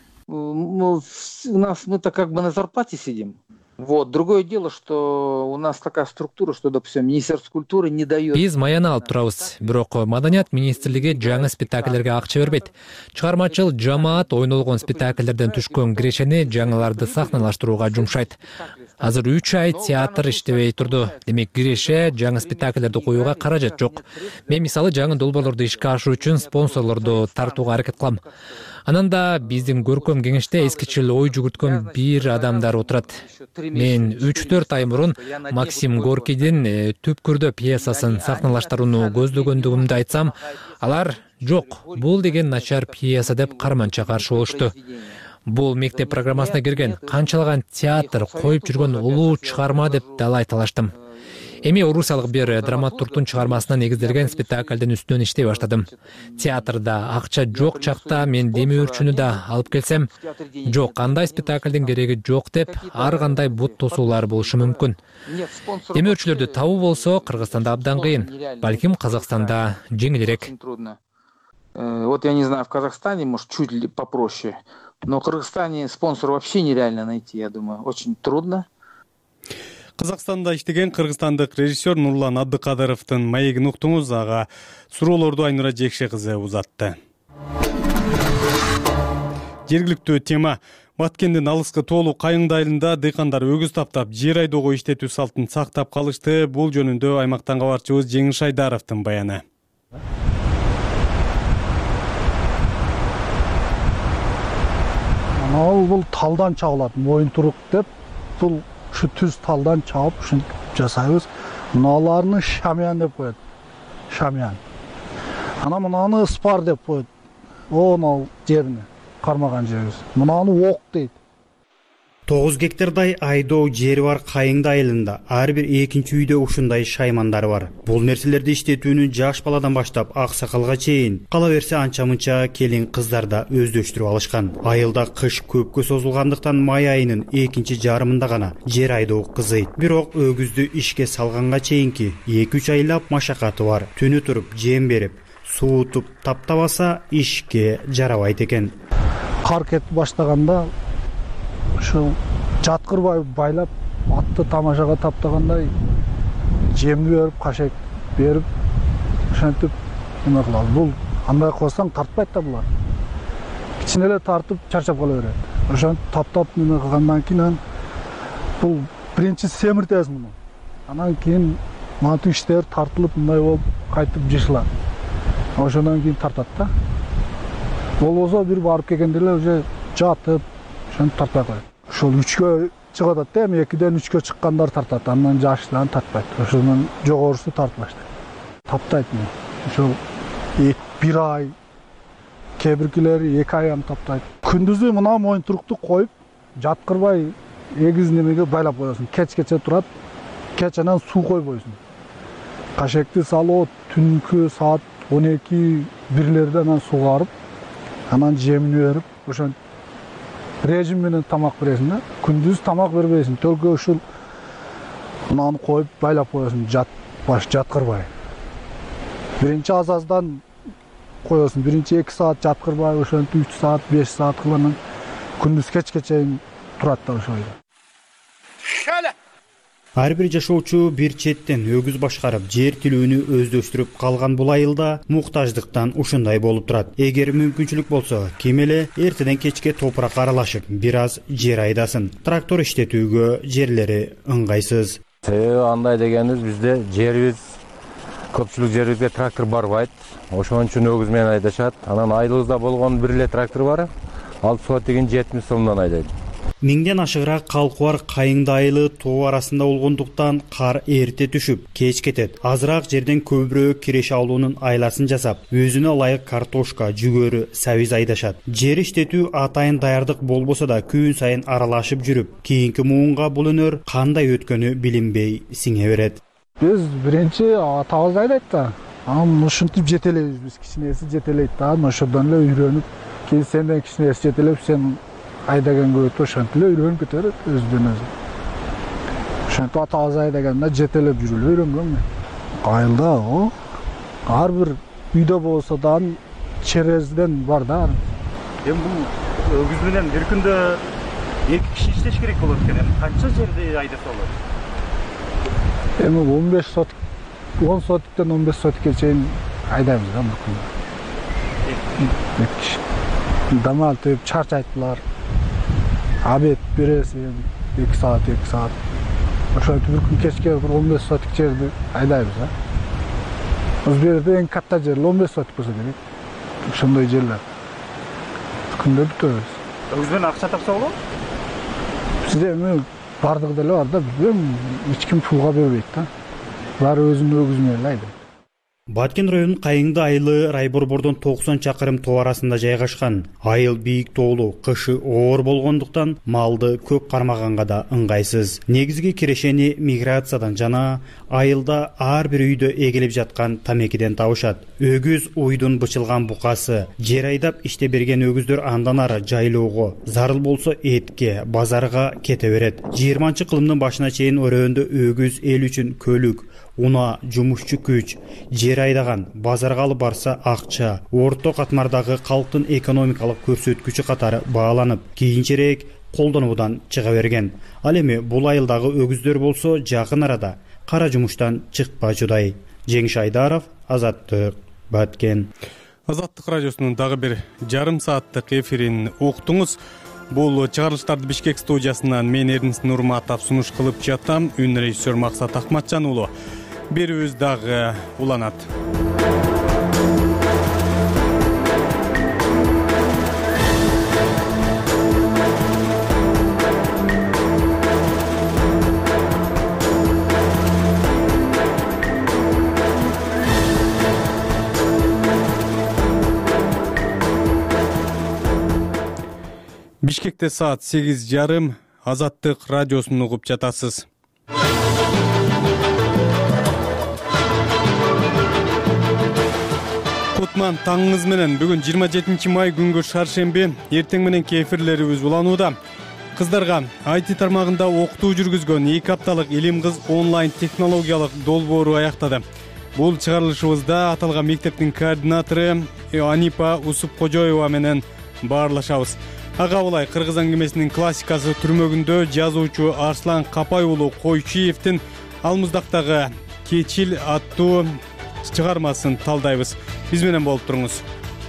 У нас мы-то как бы на зарплате сидим. Вот. Другое дело, что у нас такая структура, что, допустим, Министерство культуры не дает. Биз маяны алып турабыз. Бирок Маданият министрлиги жаңы спектакльлерге акча бербейт. Чыгармачыл жамаат ойнолгон спектакльлерден түшкөн кирешени жаңыларды сахналаштырууга жумшайт. Азыр үч ай театр иштебей турду. Демек киреше жаңы спектакльлерди коюуга каражат жок. Мен мисалы жаңы долбоорлорду ишке ашыруу үчүн спонсорлорду тартууга аракет кылам. Анан да биздин көркөм кеңеште эскичил ой жүгүрткөн бир адамдар отурат. Мен үч төрт ай мурун Максим Горкийдин Түпкүрдө пьесасын сахналаштырууну көздөгөндүгүмдү айтсам, алар жок, бул деген начар пьеса деп карманча каршы болушту. Бул мектеп программасына кирген, канчалаган театр коюп жүргөн улуу чыгарма деп далай талаштым. Эми орусиялык бир драматургдун чыгармасына негизделген спектакльдин үстүнөн иштей баштадым. Театрда акча жок чакта мен демөөрчүнү да алып келсем, жок, кандай спектакльдин кереги жок деп ар кандай бут тосуулар болушу мүмкүн. Демөөрчүлөрдү табуу болсо Кыргызстанда абдан кыйын, балким Казакстанда жеңилирээк. Вот я не знаю, в Казахстане, может, чуть ли попроще, но в Кыргызстане спонсор вообще нереально найти, я думаю, очень трудно. Казакстанда иштеген кыргызстандык режиссер Нурлан Абдыкадыровдун маегин уктуңуз, ага суроолорду Айнура Жекше кызы узатты. Жергиликтүү тема. Баткендин алыскы тоолуу Кайыңды айылында дыйкандар өгүз таптап, жер айдоого иштетүү салтын сактап калышты. Бул жөнүндө аймактан кабарчыбыз Жеңиш Айдаровдун баяны. Ал бул талдан чагылат, моюнтурук деп, бул ушу түз талдан чагып, ушинтип жасайбыз. Мыналарны шамян деп коет. Шамян. Ана мынаны спар деп коет. Он ал жерине кармаган жерибиз. Мынаны ок дейт. тогуз гектардай айдоо жери бар Кайыңды айылында ар бир экинчи үйдө ушундай шаймандар бар. Бул нерселерди иштетүүнү жаш баладан баштап аксакалга чейин, кала берсе анча-мынча келин кыздар да өздөштүрүп алышкан. Айылда кыш көпкө созулгандыктан май айынын экинчи жарымында гана жер айдоо кызыйт. Бирок өгүздү ишке салганга чейинки эки үч айлап машакаты бар. Түнү туруп жем берип, суутуп таптабаса ишке жарабайт экен. Кар кетип баштаганда ошол жаткырбай байлап, атты тамашага таптагандай жемди берип, кашек берип, ошентип эме кылабыз. Бул андай кылсаң тартпайт да булар. Кичине эле тартып чарчап кала берет. Ошентип таптап эме кылгандан кийин бул биринчи семиртесиз муну. Анан кийин манту иштер тартылып мындай болуп кайтып жышылат. Ошондон кийин тартат да. Болбосо бир барып келгенде эле уже жатып, ошентип тартпай коет. Ошол үчкө чыгып атат да, эми экиден үчкө чыккандар тартат, андан жашынан тартпайт. Ошондон жогорусу тартып баштайт. Таптайт мына. Ошол бир ай, кээ биркилери эки ай ам таптайт. Күндүзү мына моюнтурукту коюп, жаткырбай эгиз немеге байлап коесуң. Кечкече турат, кеченен суу койбойсуң. Кашекти салып, түнкү саат он эки бирлерде анан сугарып, анан жемин берип, ошентип режим менен тамак бересиң да. Күндүз тамак бербейсиң, только ушул мынаны коюп байлап коесуң, жат баш жаткырбай. Биринчи азаздан коесуң, биринчи эки саат жаткырбай, ошентип үч саат, беш саат кылып, күндүз кечке чейин турат да ошол. Ар бир жашоочу бир четтен өгүз башкарып, жер тилүүнү өздөштүрүп калган бул айылда муктаждыктан ушундай болуп турат. Эгер мүмкүнчүлүк болсо, ким эле эртеден кечке топуракка аралашып, бир аз жер айдасын. Трактор иштетүүгө жерлери ыңгайсыз. Себеби андай дегенибиз, бизде жерибиз көпчүлүк жерибизге трактор барбайт. Ошон үчүн өгүз менен айдашат. Анан айылыбызда болгон бир эле трактор бар. Ал сотигин жетимиш сомдон айдайт. Миңден ашыгыраак калкы бар Кайыңды айылы тоо арасында болгондуктан кар эрте түшүп, кеч кетет. Азыраак жерден көбүрөөк киреше алуунун айласын жасап, өзүнө ылайык картошка, жүгөрү, сабиз айдашат. Жер иштетүү атайын даярдык болбосо да күн сайын аралашып жүрүп, кийинки муунга бул өнөр кандай өткөнү билинбей сиңе берет. Биз биринчи атабыз айдайт да. Анан ушинтип жетелейбиз, биз кичинеси жетелейт да, ошондон эле үйрөнүп, кийин сенден кичинеси жетелеп, сен айдаганга өтүп, ошентип эле үйрөнүп кетер өзүдөн өзү. Ошентип атабыз айдаганда жетелеп жүрүп үйрөнгөн мен. Айылда о, ар бир үйдө болсо да черезден бар да. Эми бул өгүз менен бир күндө эки киши иштеш керек болот экен. Эми канча жерди айдаса болот? Эми он беш сотик, он сотиктен он беш сотикке чейин айдайбыз да бир күндө. Эки киши. Дамал теп чарчайт булар. Обед бересиң, эки саат, эки саат. Ошентип бир күн кечке бир он беш сотик жерди айдайбыз да. Биз жерде эң катта жер он беш сотик болсо керек. Ошондой жерлер. Күндө бүтөбүз. Өгүз менен акча тапса болобу? Бизде эми бардыгы деле бар да, билбейм, эч ким пулга бербейт да. Баары өзүнүн өгүзү менен айдайт. Баткен районунун Кайыңды айылы Райборбордон токсон чакырым тоо арасында жайгашкан. Айыл бийик тоолуу, кышы оор болгондуктан малды көп кармаганга да ыңгайсыз. Негизги кирешени миграциядан жана айылда ар бир үйдө эгилип жаткан тамекиден табышат. Өгүз уйдун бычылган букасы, жер айдап иште берген өгүздөр андан ары жайлоого, зарыл болсо этке, базарга кете берет. жыйырманчы кылымдын башына чейин өрөөндө өгүз эл үчүн көлүк, уна, жумушчу күч, жер айдаган, базарга алып барса акча, орто катмардагы калктын экономикалык көрсөткүчү катары бааланып, кийинчерээк колдонуудан чыга берген. Ал эми бул айылдагы өгүздөр болсо жакын арада кара жумуштан чыкпачудай. Жеңиш Айдаров, Азаттык, Баткен. Азаттык радиосунун дагы бир жарым сааттык эфирин уктуңуз. Бул чыгарылыштарды Бишкек студиясынан мен Эрдинис Нурматов сунуш кылып жатам. Үн режиссер Максат Акматжан уулу. Берүүбүз дагы уланат. Бишкекте саат сегиз жарым. Азаттык радиосун угуп жатасыз. Кутман таңыңыз менен. Бүгүн жыйырма жетинчи май күнгө шаршемби. Эртең мененки эфирлерибиз уланууда. Кыздарга ай ти тармагында окутуу жүргүзгөн эки апталык Илим кыз онлайн технологиялык долбоору аяктады. Бул чыгарылышыбызда аталган мектептин координатору Анипа Усупкожоева менен баарлашабыз. Ага улай кыргыз аңгемесинин классикасы түрмөгүндө жазуучу Арслан Капай уулу Койчиевдин Алмыздактагы Кечил аттуу чыгармасын талдайбыз. Биз менен болуп туруңуз.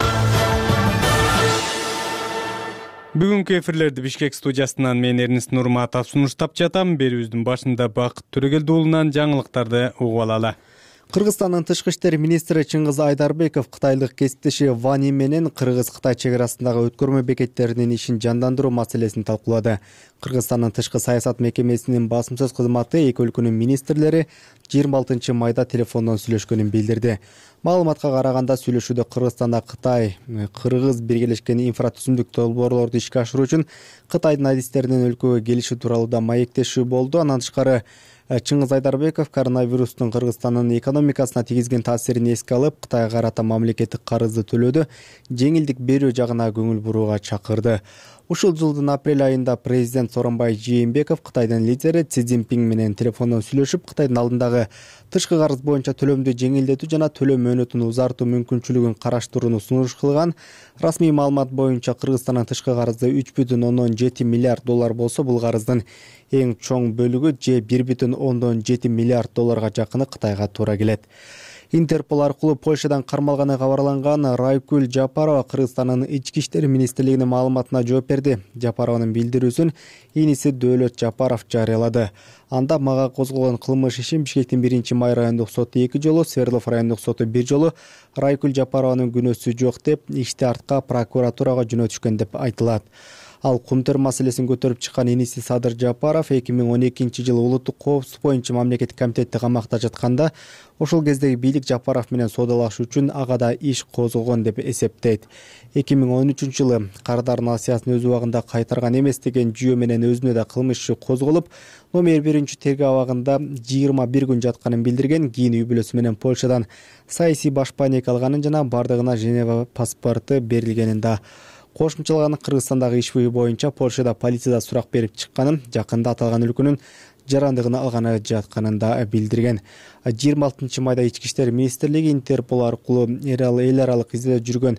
Бүгүнкү эфирлерди Бишкек студиясынан мен Эрдинис Нурматов сунуштап жатам. Берүүбүздүн башында Бакыт Төрөгелди уулунан жаңылыктарды угуп алалы. Кыргызстандын тышкы иштер министри Чыңгыз Айдарбеков кытайлык кесиптеши Вани менен Кыргыз-Кытай чек арасындагы өткөрмө бекеттеринин ишин жандандыруу маселесин талкуулады. Кыргызстандын тышкы саясат мекемесинин басым сөз кызматы эки өлкөнүн министрлери жыйырма алтынчы майда телефондон сүйлөшкөнүн билдирди. Маалыматка караганда сүйлөшүүдө Кыргызстанда Кытай Кыргыз биргелешкен инфратүзүмдүк долбоорлорду ишке ашыруу үчүн Кытайдын адистеринин өлкөгө келиши тууралуу да маектешүү болду. Андан тышкары Чыңгыз Айдарбеков коронавирустун Кыргызстандын экономикасына тийгизген таасирин эске алып, Кытайга карата мамлекеттик карызды төлөөдө жеңилдик берүү жагына көңүл бурууга чакырды. Ушул жылдын апрель айында президент Сооронбай Жээнбеков Кытайдын лидери Си Цзиньпин менен телефондон сүйлөшүп, Кытайдын алдындагы тышкы карыз боюнча төлөмдү жеңилдетүү жана төлөм мөөнөтүн узартуу мүмкүнчүлүгүн караштырууну сунуш кылган. Расмий маалымат боюнча Кыргызстандын тышкы карызы үч бүтүн ондон жети миллиард доллар болсо, бул карыздын эң чоң бөлүгү же бир бүтүн ондон жети миллиард долларга жакыны Кытайга туура келет. Интерпол аркылуу Польшадан кармалганы кабарланган Райкүл Жапарова Кыргызстандын ички иштер министрлигинин маалыматына жооп берди. Жапарованын билдирүүсүн иниси Дөөлөт Жапаров жарыялады. Анда мага козголгон кылмыш ишин Бишкектин биринчи май райондук соту эки жолу, Свердлов райондук соту бир жолу Райкүл Жапарованын күнөөсү жок деп, ишти артка прокуратурага жөнөтүшкөн деп айтылат. Ал кумтөр маселесин көтөрүп чыккан иниси Садыр Жапаров эки миң он экинчи жылы улуттук коопсуздук боюнча мамлекеттик комитетте камакта жатканда, ошол кездеги бийлик Жапаров менен соодалашуу үчүн ага да иш козголгон деп эсептейт. эки миң он үчүнчү жылы карыздардын акчасын өз убагында кайтарган эмес деген жүйө менен өзүнө да кылмыш иши козголуп, номер биринчи тергөө абагында жыйырма бир күн жатканын билдирген. Кийин үй бүлөсү менен Польшадан саясий башпаанек алганын жана бардыгына Женева паспорту берилгенин да кошумчалаган. Кыргызстандагы иш боюнча Польшада полицияда сурак берип чыкканын, жакында аталган өлкөнүн жарандыгын алганы жатканын да билдирген. жыйырма алтынчы майда ички иштер министрлиги Интерпол аркылуу эл аралык издөөдө жүргөн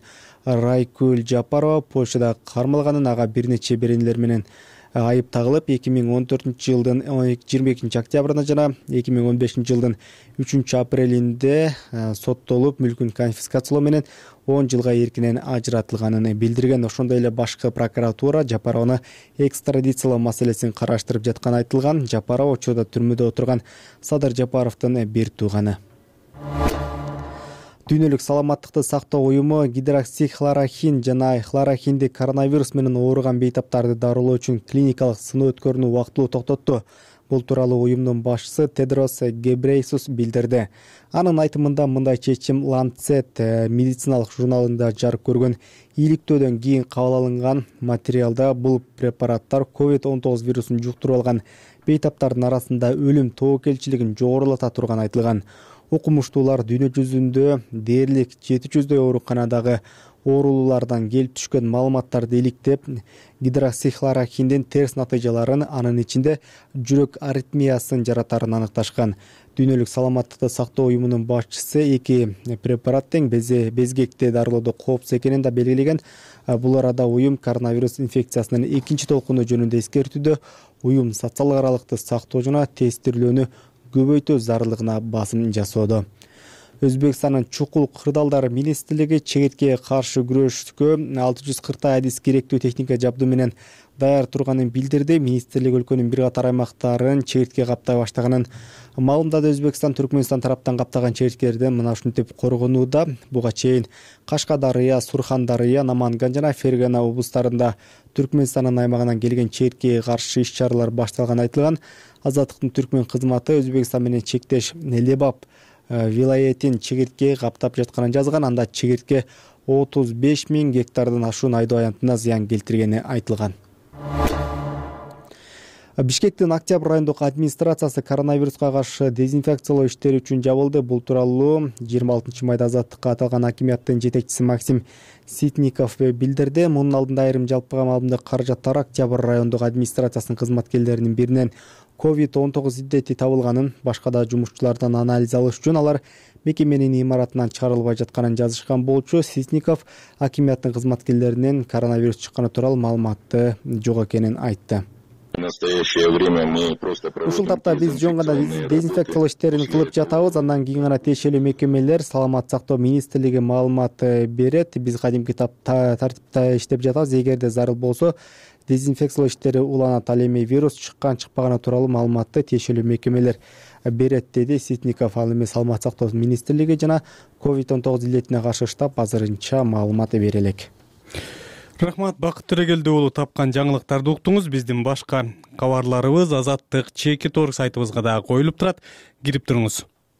Райкүл Жапарова Польшада кармалганын, ага бир нече беренелер менен айып тагылып, эки миң он төртүнчү жылдын жыйырма экинчи октябрында жана эки миң он бешинчи жылдын үчүнчү апрелинде соттолуп, мүлкүн конфискациялоо менен он жылга эркинен ажыратылганын билдирген. Ошондой эле башкы прокуратура Жапарованы экстрадициялоо маселесин караштырып жатканы айтылган. Жапаров учурда түрмөдө отурган Садыр Жапаровдун бир тууганы. Дүйнөлүк саламаттыкты сактоо уюму гидроксихлорохин жана хлорохинди коронавирус менен ооруган бейтаптарды дарылоо үчүн клиникалык сыноо өткөрүүнү убактылуу токтотту. Бул тууралуу уюмдун башчысы Тедрос Гебрейсус билдирди. Анын айтымында мындай чечим Lancet медициналык журналында жарык көргөн ийгиликтөөдөн кийин кабыл алынган материалда бул препараттар ковид он тогуз вирусун жуктуруп алган бейтаптардын арасында өлүм тобокелчилигин жогорулата турганы айтылган. Окумуштуулар дүйнө жүзүндө дээрлик жети жүздөй ооруканадагы оорулуулардан келип түшкөн маалыматтарды иликтеп гидроксихлорохиндин терс натыйжаларын, анын ичинде жүрөк аритмиясын жаратарын аныкташкан. Дүйнөлүк саламаттыкты сактоо уюмунун башчысы эки препарат тең безгекти дарылоодо коопсуз экенин да белгилеген. Бул арада уюм коронавирус инфекциясынын экинчи толкуну жөнүндө эскертүүдө уюм социалдык аралыкты сактоо жана тестирлөөнү көбөйтүү зарылдыгына басым жасоодо. Өзбекстандын чукул кырдаалдар министрлиги чегеткеге каршы күрөшкө алты жүз кырктай адис керектүү техника жабдуу менен даяр турганын билдирди. Министрлик өлкөнүн бир катар аймактарын чегетке каптай баштаганын маалымдады. Өзбекстан Түркмөнстан тараптан каптаган чегеткелерден мына ушинтип коргонууда. Буга чейин Кашкадарыя, Сурхандарыя, Наманган жана Фергана облустарында Түркмөнстандын аймагынан келген чегеткеге каршы иш-чаралар башталганы айтылган. Азаттыктын түркмөн кызматы Өзбекстан менен чектеш Лебап вилаятын чегеткеге каптап жатканын жазган. Анда чегетке отуз беш миң гектардан ашуун айдоо аянтына зыян келтиргени айтылган. Бишкектин Октябрь райондук администрациясы коронавируска каршы дезинфекциялоо иштери үчүн жабылды. Бул тууралуу жыйырма алтынчы майда Азаттыкка аталган акимияттын жетекчиси Максим Ситников билдирди. Мунун алдында айрым жалпыга маалымдык каражаттар Октябрь райондук администрациясынын кызматкерлеринин биринен ковид он тогуз индети табылганын, башка да жумушчулардан анализ алыш үчүн алар мекеменин имаратынан чыгарылбай жатканын жазышкан болчу. Ситников акимияттын кызматкерлеринин коронавирус чыкканы тууралуу маалыматты жок экенин айтты. В настоящее время мы просто Ушул тапта биз жөн гана дезинфекциялоо иштерин кылып жатабыз. Андан кийин гана тиешелүү мекемелер, саламат сактоо министрлиги маалымат берет. Биз кадимки тартипте иштеп жатабыз. Эгерде зарыл болсо дезинфекциялоо иштери уланат. Ал эми вирус чыккан чыкпаганы тууралуу маалыматты тиешелүү мекемелер берет, деди Ситников. Ал эми саламат сактоо министрлиги жана ковид он тогуз илдетине каршы штаб азырынча маалымат бере элек. Рахмат, Бакыт Төрөгелди уулу. Тапкан жаңылыктарды уктуңуз. Биздин башка кабарларыбыз Азаттык Чекит орг сайтыбызга да коюлуп турат. Кирип туруңуз.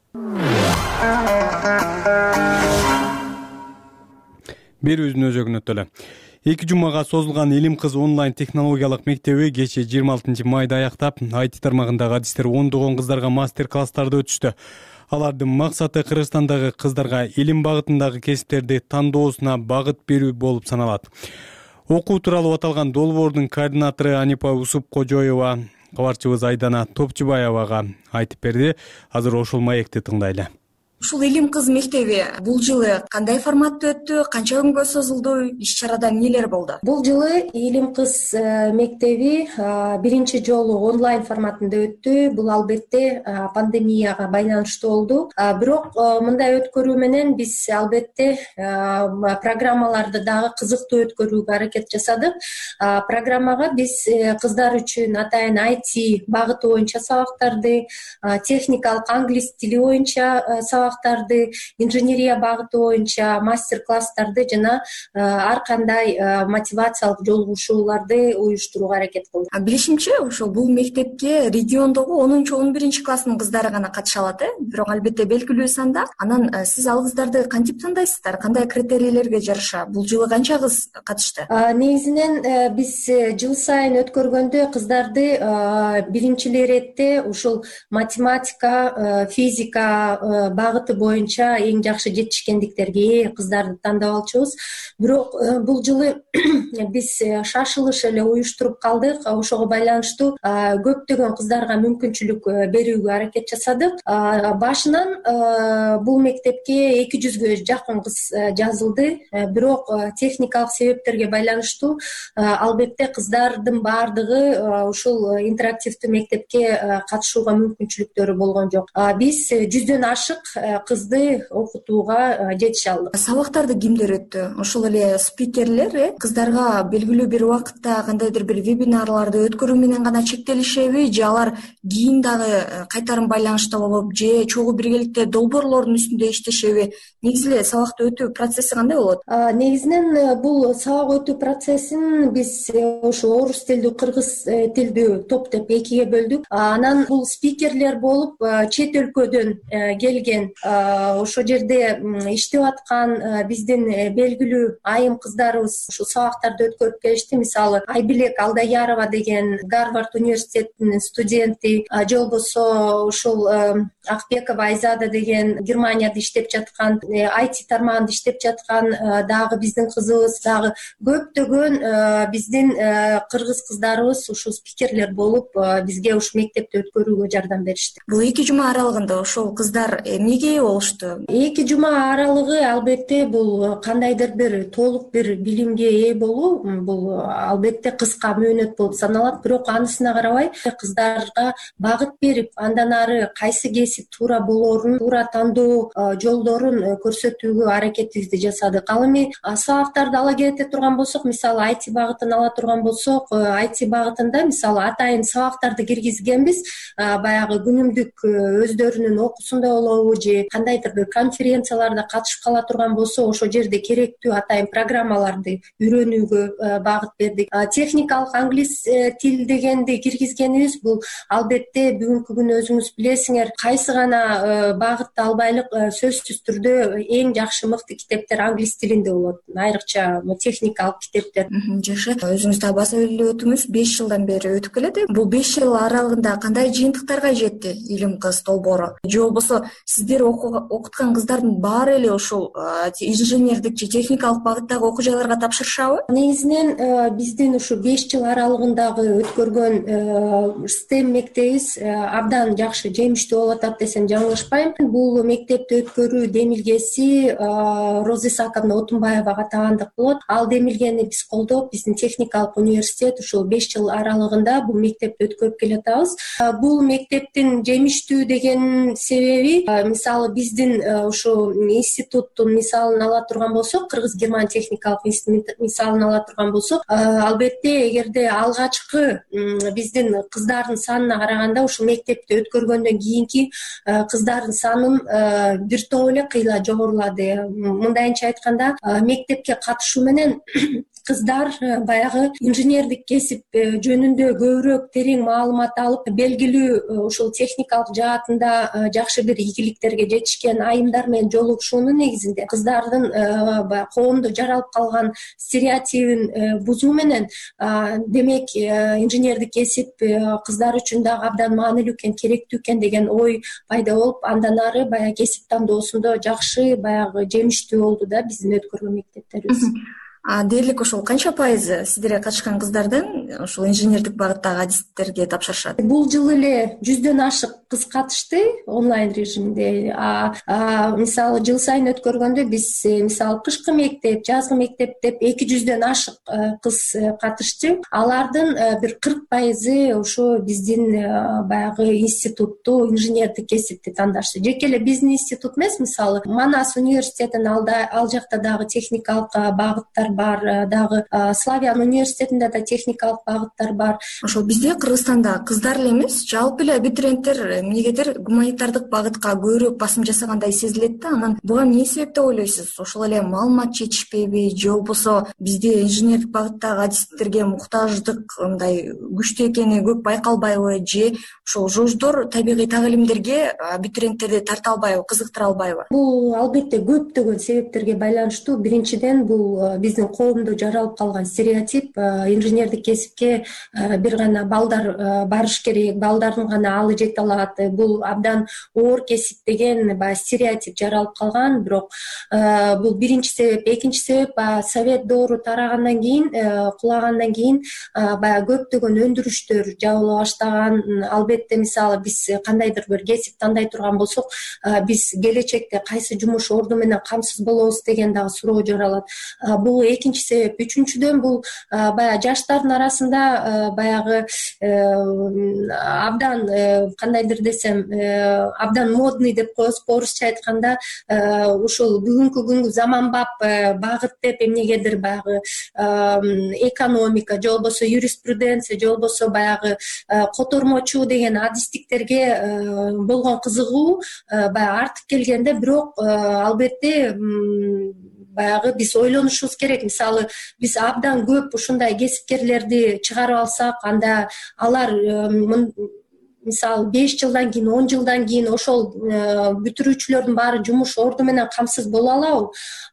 Берүүбүздүн өзөгүнө өтөлү. Эки жумага созулган Илим кыз онлайн технологиялык мектеби кечээ жыйырма алтынчы майда аяктап, ай ти тармагындагы адистер ондогон кыздарга мастер-класстарды өтүштү. Алардын максаты Кыргызстандагы кыздарга илим багытындагы кесиптерди тандоосуна багыт берүү болуп саналат. Окуу тууралуу аталган долбоордун координатору Анипа Усуп-Кожоева кабарчыбыз Айдана Топчубаевага айтып берди. Азыр ошол маекти тыңдайлы. Ушул Илим кыз мектеби бул жылы кандай форматта өттү, канча күнгө созулду, иш-чарада эмнелер болду? Бул жылы Илим кыз мектеби биринчи жолу онлайн форматында өттү. Бул албетте пандемияга байланыштуу болду. Бирок мындай өткөрүү менен биз албетте программаларды дагы кызыктуу өткөрүүгө аракет жасадык. Программага биз кыздар үчүн атайын ай ти багыты боюнча сабактарды, техникалык англис тили боюнча сабак инженерия багыты боюнча мастер-класстарды жана ар кандай мотивациялык жолугушууларды уюштурууга аракет кылдык. Билишимче, ошол бул мектепке региондогу онунчу он биринчи класстын кыздары гана катыша алат, э? Бирок албетте белгилүү санда. Анан сиз ал кыздарды кантип тандайсыздар? Кандай критерийлерге жараша? Бул жылы канча кыз катышты? Негизинен биз жыл сайын өткөргөндө кыздарды биринчи иретте ушул математика, физика багыты боюнча эң жакшы жетишкендиктерге ээ кыздарды тандап алчубуз. Бирок бул жылы биз шашылыш эле уюштуруп калдык. Ошого байланыштуу көптөгөн кыздарга мүмкүнчүлүк берүүгө аракет жасадык. Башынан бул мектепке эки жүзгө жакын кыз жазылды. Бирок техникалык себептерге байланыштуу албетте кыздардын баардыгы ушул интерактивдүү мектепке катышууга мүмкүнчүлүктөрү болгон жок. Биз жүздөн ашык кызды окутууга жетише алдык. Сабактарды кимдер өттү? Ошол эле спикерлер, э? Кыздарга белгилүү бир убакытта кандайдыр бир вебинарларды өткөрүү менен гана чектелишеби, же алар кийин дагы кайтарым байланышта болуп, же чогуу биргеликте долбоорлордун үстүндө иштешеби? Негизи эле сабакты өтүү процесси кандай болот? Негизинен бул сабак өтүү процессин биз ошо орус тилдүү, кыргыз тилдүү топ деп экиге бөлдүк. Анан бул спикерлер болуп чет өлкөдөн келген ошол жерде иштеп аткан биздин белгилүү айым кыздарыбыз ушул сабактарды өткөрүп келишти. Мисалы Айбилек Алдаярова деген Гарвард университетинин студенти, же болбосо ушул Акбекова Айзада деген Германияда иштеп жаткан, ай ти тармагында иштеп жаткан дагы биздин кызыбыз, дагы көптөгөн биздин кыргыз кыздарыбыз ушул спикерлер болуп бизге ушу мектепти өткөрүүгө жардам беришти. Бул эки жума аралыгында ошол кыздар эмнеге ээ болушту? Эки жума аралыгы албетте бул кандайдыр бир толук бир билимге ээ болуу, бул албетте кыска мөөнөт болуп саналат, бирок анысына карабай кыздарга багыт берип, андан ары кайсы кесип туура болоорун, туура тандоо жолдорун көрсөтүүгө аракетибизди жасадык. Ал эми сабактарды ала кете турган болсок, мисалы ай ти багытын ала турган болсок, ай ти багытында мисалы атайын сабактарды киргизгенбиз, баягы күнүмдүк өздөрүнүн окуусунда болобу же кандайдыр бир конференцияларда катышып кала турган болсо, ошол жерде керектүү атайын программаларды үйрөнүүгө багыт бердик. Техникалык англис тил дегенди киргизгенибиз, бул албетте бүгүнкү күнү өзүңүз билесиңер, кайсы гана багытты албайлык сөзсүз түрдө эң жакшы мыкты китептер англис тилинде болот, айрыкча техникалык китептер. Жакшы, өзүңүз да баса эле өтүңүз, беш жылдан бери өтүп келет. Бул беш жыл аралыгында кандай жыйынтыктарга жетти илим кыз долбоору? Же болбосо сиздер окуткан кыздардын баары эле ушул инженердик же техникалык багыттагы окуу жайларга тапшырышабы? Негизинен биздин ушу беш жыл аралыгындагы өткөргөн стем мектебибиз абдан жакшы жемиштүү болуп атат десем жаңылышпайм. Бул мектепти өткөрүү демилгеси Роза Исааковна Отунбаевага тагандык болот. Ал демилгени биз колдоп, биздин техникалык университет ушул беш жыл аралыгында бул мектепти өткөрүп келатабыз. Бул мектептин жемиштүү деген себеби, мисалы биздин ушу институттун мисалын ала турган болсок, Кыргыз-Герман техникалык институтун мисалын ала турган болсок, албетте эгерде алгачкы биздин кыздардын санына караганда ушул мектепти өткөргөндөн кийинки кыздардын санын бир топ эле кыйла жогорулады. Мындайынча айтканда, мектепке катышуу менен кыздар баягы инженердик кесип жөнүндө көбүрөөк терең маалымат алып, белгилүү ушул техникалык жаатында жакшы бир ийгиликтерге жетишкен айымдар менен жолугушуунун негизинде кыздардын баягы коомдо жаралып калган стереотипин бузуу менен, демек инженердик кесип кыздар үчүн дагы абдан маанилүү экен, керектүү экен деген ой пайда болуп, андан ары баягы кесип тандоосунда жакшы баягы жемиштүү болду да биздин өткөргөн мектептерибиз. Дээрлик ошол канча пайызы сиздерге катышкан кыздардын ушул инженердик багыттагы адистерге тапшырышат? Бул жылы эле жүздөн ашык кыз катышты онлайн режимде. Мисалы жыл сайын өткөргөндө биз мисалы кышкы мектеп, жазгы мектеп деп эки жүздөн ашык кыз катышты. Алардын бир кырк пайызы ошо биздин баягы институтту, инженердик кесипти тандашты. Жеке эле биздин институт эмес, мисалы Манас университетинин ал жакта дагы техникалык багыттар бар, дагы Славян университетинде да техникалык багыттар бар. Ошол бизде Кыргызстанда кыздар эле эмес, жалпы эле абитуриенттер эмнегедир гуманитардык багытка көбүрөөк басым жасагандай сезилет да. Анан буга эмне себеп деп ойлойсуз? Ошол эле маалымат жетишпейби, же болбосо бизде инженердик багыттагы адистерге муктаждык мындай күчтүү экени көп байкалбайбы, же ошол жождор табигый так илимдерге абитуриенттерди тарта албайбы, кызыктыра албайбы? Бул албетте көптөгөн себептерге байланыштуу. Биринчиден, бул биздин коомдо жаралып калган стереотип, инженердик кесипке бир гана балдар барыш керек, балдардын гана алы жете алат. Бул абдан оор кесип деген баягы стереотип жаралып калган. Бирок бул биринчи себеп. Экинчи себеп, совет доору тарагандан кийин, кулагандан кийин баягы көптөгөн өндүрүштөр жабыла баштаган. Албетте, мисалы биз кандайдыр бир кесип тандай турган болсок, биз келечекте кайсы жумуш орду менен камсыз болобуз деген дагы суроо жаралат. Бул экинчи себеп. Үчүнчүдөн, бул баягы жаштардын арасында баягы абдан кандайдыр десем, абдан модный деп коебуз, орусча айтканда, ушул бүгүнкү күнгү заманбап багыт деп эмнегедир баягы экономика, же болбосо юриспруденция, же болбосо баягы котормочу деген адистиктерге болгон кызыгуу баягы артып келгенде, бирок албетте баягы биз ойлонушубуз керек. Мисалы биз абдан көп ушундай кесипкерлерди чыгарып алсак, анда алар мисалы беш жылдан кийин он жылдан кийин ошол бүтүрүүчүлөрдүн баары жумуш орду менен камсыз боло алабы?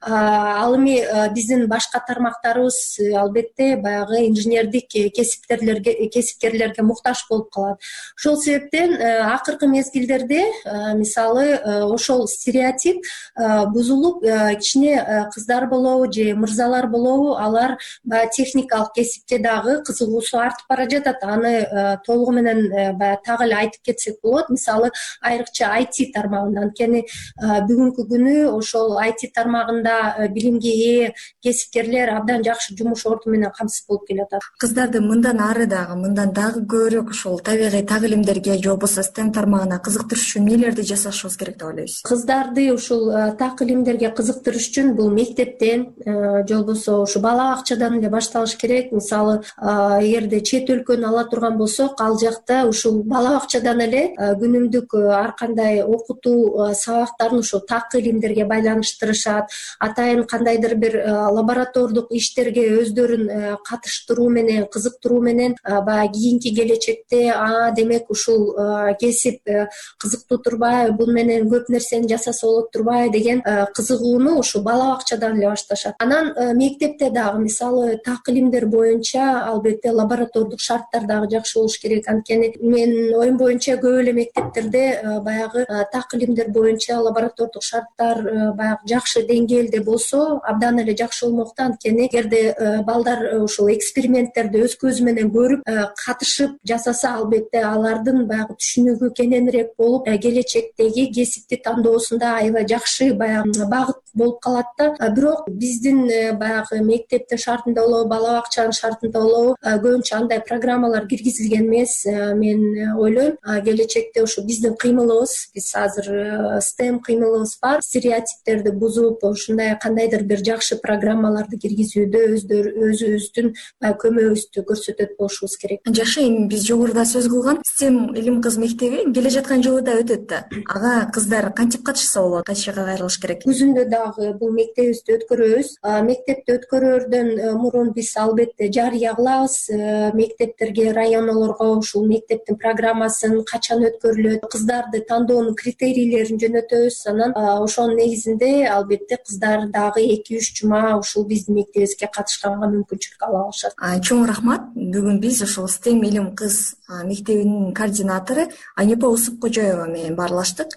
Ал эми биздин башка тармактарыбыз албетте баягы инженердик кесипкерлерге кесипкерлерге муктаж болуп калат. Ошол себептен акыркы мезгилдерде мисалы ошол стереотип бузулуп, кичине кыздар болобу же мырзалар болобу, алар баягы техникалык кесипке дагы кызыгуусу артып бара жатат. Аны толугу менен баягы так эле айтып кетсек болот. Мисалы айрыкча ай ти тармагында, анткени бүгүнкү күнү ошол ай ти тармагында билимге ээ кесипкерлер абдан жакшы жумуш орду менен камсыз болуп келатат. Кыздарды мындан ары дагы, мындан дагы көбүрөөк ошол табигый так илимдерге же болбосо стем тармагына кызыктырыш үчүн эмнелерди жасашыбыз керек деп ойлойсуз? Кыздарды ушул так илимдерге кызыктырыш үчүн бул мектептен же болбосо ушу бала бакчадан эле башталыш керек. Мисалы эгерде чет өлкөнү ала турган болсок, ал жакта ушул бала бакчадан эле күнүмдүк ар кандай окутуу сабактарын ушул так илимдерге байланыштырышат. Атайын кандайдыр бир лаборатордук иштерге өздөрүн катыштыруу менен, кызыктыруу менен баягы кийинки келечекте а демек ушул кесип кызыктуу турбайбы, бул менен көп нерсени жасаса болот турбайбы деген кызыгууну ушу бала бакчадан эле башташат. Анан мектепте дагы мисалы так илимдер боюнча албетте лаборатордук шарттар дагы жакшы болуш керек. Анткени менин оюм боюнча көп эле мектептерде баягы так илимдер боюнча лаборатордук шарттар баягы жакшы деңгээлде болсо абдан эле жакшы болмок да. Анткени эгерде балдар ушул эксперименттерди өз көзү менен көрүп катышып жасаса, албетте алардын баягы түшүнүгү кененирээк болуп, келечектеги кесипти тандоосунда аябай жакшы баягы багыт болуп калат да. Бирок биздин баягы мектептин шартында болобу, бала бакчанын шартында болобу көбүнчө андай программалар киргизилген эмес. Мен ойлойм, келечекте ушу биздин кыймылыбыз, биз азыр стем кыймылыбыз бар, стереотиптерди бузуп, ушундай кандайдыр бир жакшы программаларды киргизүүдө өзүбүздүн көмөгүбүздү көрсөтөт болушубуз керек. Жакшы, эми биз жогоруда сөз кылган стем илим кыз мектеби келе жаткан жылы да өтөт да. Ага кыздар кантип катышса болот? Кайсы жака кайрылыш керек? Күзүндө дагы бул мектебибизди өткөрөбүз. Мектепти өткөрөрдөн мурун биз албетте жарыя кылабыз. Мектептерге, районолорго ушул мектептин программасын, качан өткөрүлөт, кыздарды тандоонун критерийлерин жөнөтөбүз. Анан ошонун негизинде албетте кыздар дагы эки үч жума ушул биздин мектебибизге катышканга мүмкүнчүлүк ала алышат. Чоң рахмат. Бүгүн биз ошол стем илим кыз мектебинин координатору Анипа Усупкожоева менен баарлаштык.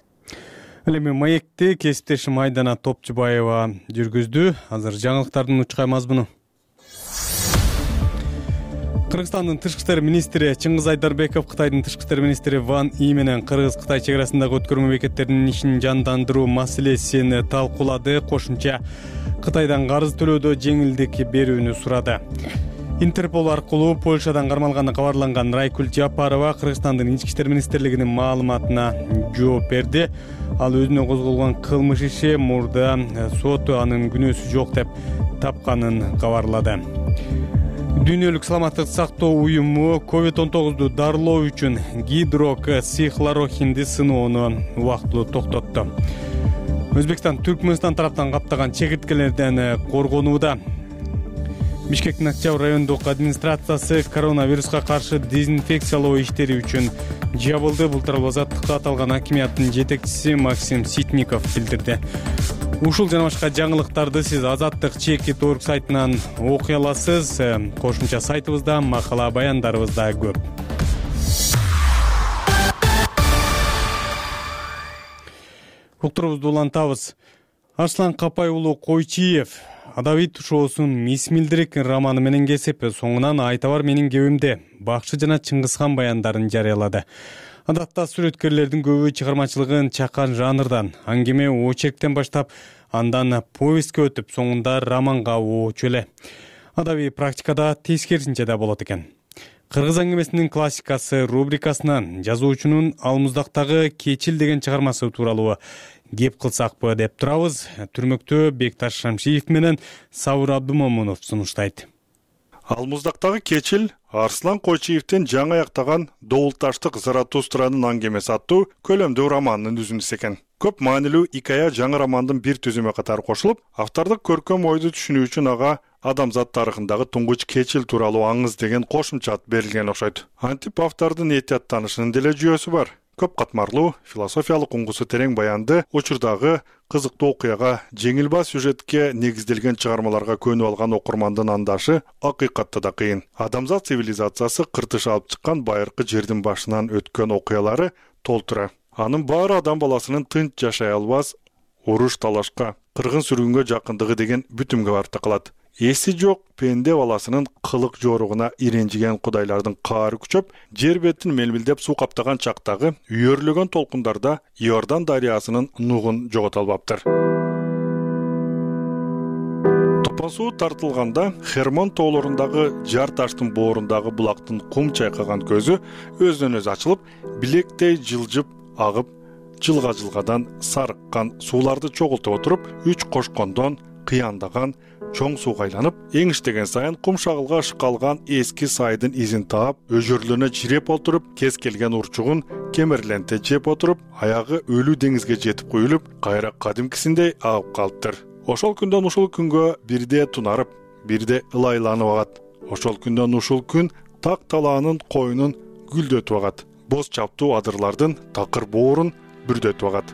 Ал эми маекти кесиптешим Айдана Топчубаева жүргүздү. Азыр жаңылыктардын учкай мазмуну. Кыргызстандын тышкы иштер министри Чыңгыз Айдарбеков Кытайдын тышкы иштер министри Ван И менен Кыргыз-Кытай чек арасындагы өткөрмө бекеттеринин ишин жандандыруу маселесин талкуулады. Кошумча Кытайдан карыз төлөөдө жеңилдик берүүнү сурады. Интерпол аркылуу Польшадан кармалганы кабарланган Райкүл Жапарова Кыргызстандын ички иштер министрлигинин маалыматына жооп берди. Ал өзүнө козголгон кылмыш иши мурда соту анын күнөөсү жок деп тапканын кабарлады. Дүйнөлүк саламаттыкты сактоо уюму ковид он тогузду дарылоо үчүн гидроксихлорохинди сыноону убактылуу токтотту. Өзбекстан Түркмөнстан тараптан каптаган чегирткелерден коргонууда. Бишкектин Октябрь райондук администрациясы коронавируска каршы дезинфекциялоо иштери үчүн жабылды. Бул тууралуу Азаттыкка аталган акимияттын жетекчиси Максим Ситников билдирди. Ушул жана башка жаңылыктарды сиз Азаттык чекит орг сайтынан окуй аласыз. Кошумча сайтыбызда макала баяндарыбыз да көп. Уктурубузду улантабыз. Арслан Капай уулу Койчиев Адабит шоусун Мисмилдирик романы менен кесип, соңунан Айтабар менин кебимде Бакшы жана Чыңгызхан баяндарын жарыялады. Адатта сүрөткерлердин көбү чыгармачылыгын чакан жанрдан, аңгеме очерктен баштап, андан повестке өтүп, соңунда романга оочу эле. Адаби практикада тескерисинче да болот экен. Кыргыз аңгемесинин классикасы рубрикасынан жазуучунун Алмуздактагы Кечил деген чыгармасы тууралуу кеп кылсакпы деп турабыз. Түрмөктө Бекташ Шамшиев менен Сабыр Абдумомунов сунуштайт. Алмуздактагы Кечил Арслан Койчиевдин жаңы аяктаган Доулташтык Заратустранын аңгемеси аттуу көлөмдүү романынын үзүндүсү экен. Көп маанилүү икая жаңы романдын бир түзүмү катары кошулуп, автордук көркөм ойду түшүнүү үчүн ага адамзат тарыхындагы туңгуч кечил тууралуу аңыз деген кошумча ат берилген окшойт. Антип автордун этияттанышынын деле жүйөсү бар. Көп катмарлуу, философиялык уңгусу терең баянды, учурдагы кызыктуу окуяга, жеңилбас сюжетке негизделген чыгармаларга көнүп алган окурмандын андашы акыйкатта да кыйын. Адамзат цивилизациясы кыртыш алып чыккан байыркы жердин башынан өткөн окуялары толтура. Анын баары адам баласынын тынч жашай албас уруш талашка, кыргын сүргүнгө жакындыгы деген бүтүмгө барып такалат. Эси жок пенде баласынын кылык жоругуна иренжиген кудайлардын каары күчөп, жер бетин мелмилдеп суу каптаган чактагы үйөрлөгөн толкундарда Иордан дарыясынын нугун жогото албаптыр. Топон суу тартылганда Хермон тоолорундагы жар таштын боорундагы булактын кум чайкаган көзү өзүнөн өзү ачылып, билектей жылжып агып, жылга-жылгадан сарыккан сууларды чогултуп отуруп, үч кошкондон кыяндаган чоң сууга айланып, эң иштеген сайын кум шагылга шыкалган эски сайдын изин таап, өжөрлөнө жиреп отуруп, кез келген урчугун кемерленте жеп отуруп, аягы өлүү деңизге жетип куюлуп, кайра кадимкисиндей агып калыптыр. Ошол күндөн ушул күнгө бирде тунарып, бирде ылайланып агат. Ошол күндөн ушул күн так талаанын коюнун гүлдөтүп агат. Боз чаптуу адырлардын такыр боорун бүрдөтүп агат.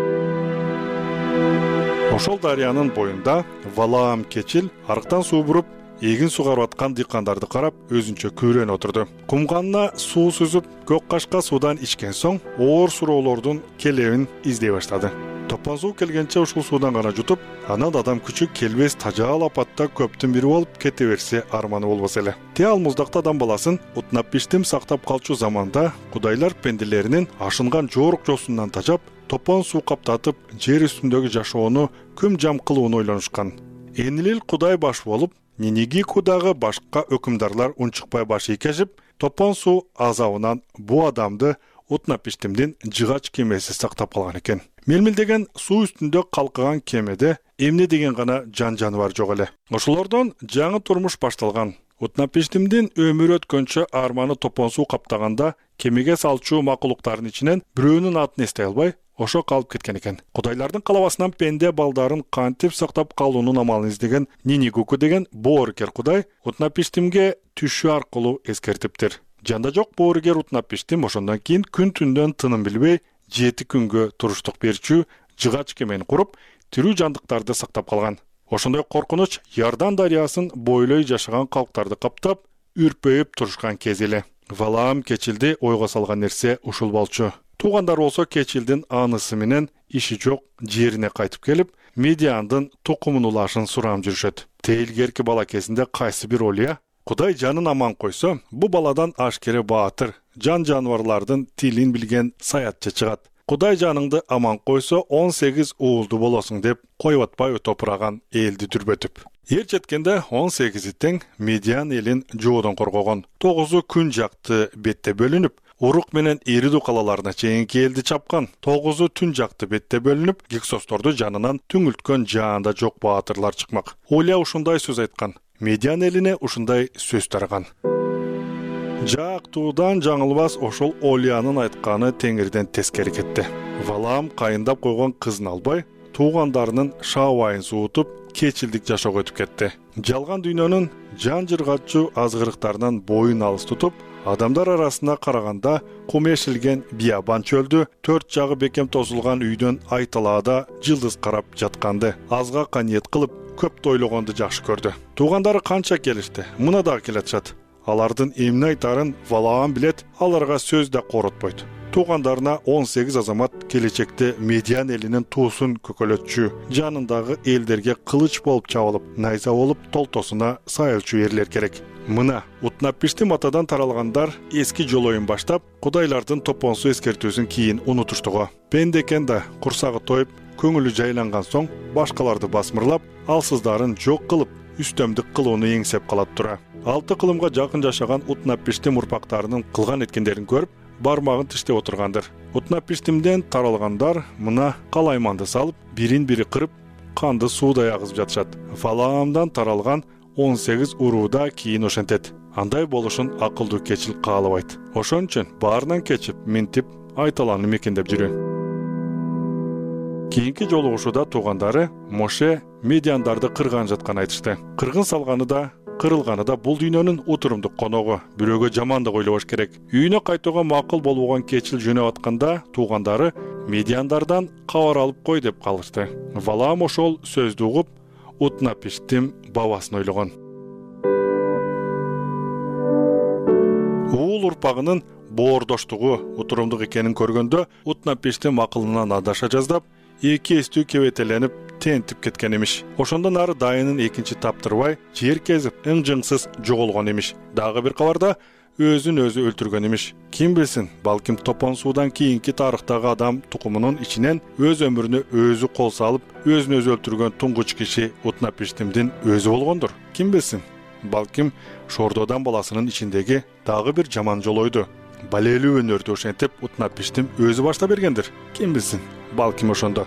Ошол дарыянын боюнда Валаам кечил арыктан суу буруп, эгин сугарып аткан дыйкандарды карап, өзүнчө күбөрөнүп отурду. Кумганына суу сүзүп, көк кашка суудан ичкен соң, оор суроолордун келебин издей баштады. Топон суу келгенче ушул суудан гана жутуп, анан адам күчү келбес тажаал апатта көптүн бири болуп кете берсе арманы болбос эле. Те ал муздакта адам баласын утнап биштим сактап калчу заманда кудайлар пенделеринин ашынган жорук жосунан тажап, топон суу каптатып, жер үстүндөгү жашоону күм жам кылууну ойлонушкан. Энилил кудай баш болуп, Нинигикудагы башка өкүмдарлар унчукпай баш ийкешип, топон суу азабынан бу адамды утнап биштимдин жыгач кемеси сактап калган экен. Мелмилдеген суу үстүндө калкыган кемеде эмне деген гана жан жаныбар жок эле. Ошолордон жаңы турмуш башталган. Утнап биштимдин өмүрү өткөнчө арманы топон суу каптаганда кемеге салчу макулуктардын ичинен бирөөнүн атын эстей албай, ошо калып кеткен экен. Кудайлардын калабасынан пенде балдарын кантип сактап калуунун амалын издеген Нинигуку деген боорукер кудай утнап биштимге түшүү аркылуу эскертиптир. Жанда жок боорукер утнап биштим ошондон кийин күн түндөн тыным билбей жети күнгө туруштук берчү жыгач кемени куруп, тирүү жандыктарды сактап калган. Ошондой коркунуч Иордан дарыясын бойлой жашаган калктарды каптап, үрпөйүп турушкан кез эле. Валаам кечилди ойго салган нерсе ушул болчу. Туугандар болсо кечилдин анысы менен иши жок жерине кайтып келип, Медиандын тукумун улашын сурам жүрүшөт. Тейлгерки бала кезинде кайсы бир олия Кудай жанын аман койсо, бу баладан ашкере баатыр, жан жаныбарлардын тилин билген саятчы чыгат. Кудай жаныңды аман койсо он сегиз уулду болосуң деп коюп атпай топураган элди дүрбөтүп. Ер жеткенде он сегизи тең Медиан элин жоодон коргогон. тогузу күн жакты бетте бөлүнүп, Урук менен Ириду калаларына чейинки элди чапкан. тогузу түн жакты бетте бөлүнүп, Гиксосторду жанынан түңүлткөн жаанда жок баатырлар чыкмак. Олия ушундай сөз айткан. Медиан элине ушундай сөз тараган. Жаактуудан жаңылбас ошол Олиянын айтканы теңирден тескери кетти. Валаам кайындап койгон кызын албай, туугандарынын шаабайын суутуп, кечилдик жашоого өтүп кетти. Жалган дүйнөнүн жан жыргатчу азгырыктарынан боюн алыс тутуп, адамдар арасына караганда кумешилген биябан чөлдү, төрт жагы бекем тосулган үйдөн айталаада жылдыз карап жатканды, азга каниет кылып, көп тойлогонду жакшы көрдү. Туугандары канча келишти, мына дагы келатышат. Алардын эмне айтарын Валаам билет, аларга сөз да коротпойт. Туугандарына он сегиз азамат келечекте Медиан элинин туусун көкөлөтчү, жанындагы элдерге кылыч болуп чабылып, найза болуп толтосуна сайылчу эрлер керек. Мына утнап биштим атадан таралгандар эски жолоюн баштап, кудайлардын топон суу эскертүүсүн кийин унутуштуго. Пенdeкен да курсагы тоюп, көңүлү жайланган соң башкаларды басмырлап, алсыздарын жок кылып, үстөмдүк кылууну эңсеп калат тура. Алты кылымга жакын жашаган утнап биштим урпактарынын кылган эткендерин көрүп, бармагын тиштеп отургандыр. Утнап биштимден таралгандар мына калайманды салып, бирин-бири кырып, канды суудай агызып жатышат. Валаамдан таралган он сегиз урууда кийин ошентет. Андай болушун акылдуу кечил каалабайт. Ошон үчүн баарынан кечип, минтип, айталаны мекендеп жүрү. кийинки жолугушууда туугандары Моше медиандарды кырган жатканын айтышты. Кыргын салганы да, кырылганы да бул дүйнөнүн утурумдук коногу, бирөөгө жамандык ойлобош керек. Үйүнө кайтууга макул болгон кечил жөнөп атканда туугандары медиандардан кабар алып кой деп калышты. Валаам ошол сөздү угуп, Утнапиштим бабасын ойлогон. Уул урпагынын боордоштугу утурумдук экенин көргөндө Утнапиштим акылынан адаша жаздап, эки эстүү кебетеленип тентип кеткен эмиш. Ошондон ары дайынын экинчи таптырбай жер кезип ың-жыңсыз жоголгон эмиш. Дагы бир кабарда өзүн өзү өлтүргөн эмиш. Ким билсин, балким Топон суудан кийинки тарыхтагы адам тукумунун ичинен өз өмүрүнө өзү кол салып, өзүн өзү өлтүргөн туңгуч киши Утнапиштимдин өзү болгондур. Ким билсин, балким Шордодан баласынын ичиндеги дагы бир жаман жолойду. Балелүү өнөрдү ошентип Утнапиштим өзү башта бергендир. Ким билсин, балким ошондо.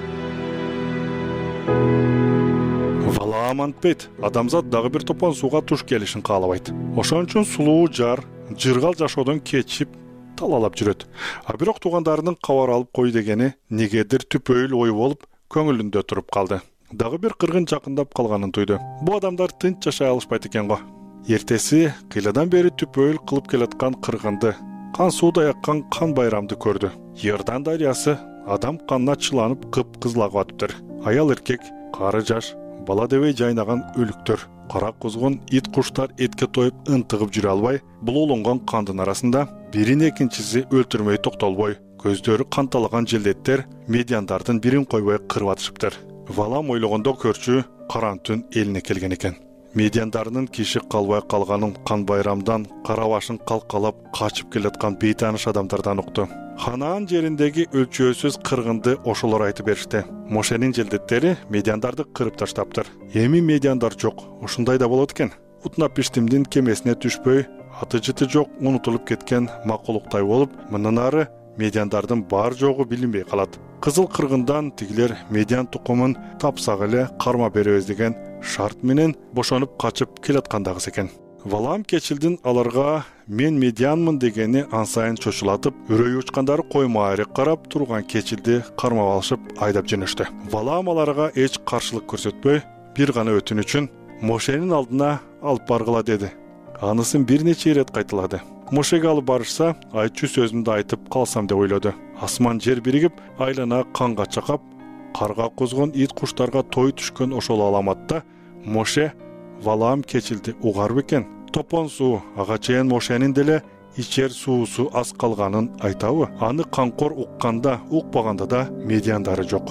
Валаам антпейт, адамзат дагы бир Топон сууга туш келишин каалабайт. Ошон үчүн сулуу жар, жыргал жашоодон кечип талалап жүрөт. А бирок туугандарынын кабар алып кой дегени негедир түпөйүл ой болуп көңүлүндө туруп калды. Дагы бир кыргын жакындап калганын туйду. Бу адамдар тынч жашай алышпайт экен го. Эртеси кыйладан бери түпөйүл кылып келаткан кыргынды, кан сууда яккан кан байрамды көрдү. Йордан дарыясы адам канына чыланып кып-кызыл агып атыптыр. Аял эркек, кары жаш, бала дебей жайнаган өлүктөр, кара кузгун ит куштар этке тоюп ынтыгып жүрө албай, булууланган кандын арасында бирин экинчиси өлтүрмөй токтолбой, көздөрү канталаган желдеттер медиандардын бирин койбой кырып атышыптыр. Валаам ойлогондо көрчү Карантүн элине келген экен. Медиандарынын киши калбай калганын кан байрамдан кара башын калкалап качып келаткан бейтааныш адамдардан укту. Ханаан жериндеги өлчөөсүз кыргынды ошолор айтып беришти. Мошенин желдеттери медиандарды кырып таштаптыр. Эми медиандар жок, ушундай да болот экен. Утнапиштимдин кемесине түшпөй, аты жыты жок унутулуп кеткен макулуктай болуп, мындан ары медиандардын бар жогу билинбей калат. Кызыл кыргындан тигилер медиан тукумун тапсак эле карма беребиз деген шарт менен бошонуп качып келаткандагыс экен. Валаам кечилдин аларга мен медианмын дегени ансайын чочулатып, үрөй учкандары коймайрык карап турган кечилди кармап алышып айдап жөнөштү. Валаам аларга эч каршылык көрсөтпөй, бир гана өтүнүчүн Мошенин алдына алып баргыла деди. Анысын бир нече ирет кайталады. Мошеге алып барышса, айтчу сөзүмдү айтып калсам деп ойлоду. Асман жер биригип, айлана канга чакап, карга кузгун ит куштарга той түшкөн ошол аламатта Моше Валаам кечилди угар бекен. Топон суу ага чейин Мошенин деле ичер суусу аз калганын айтабы? Аны канкор укканда, укпаганда да медиандары жок.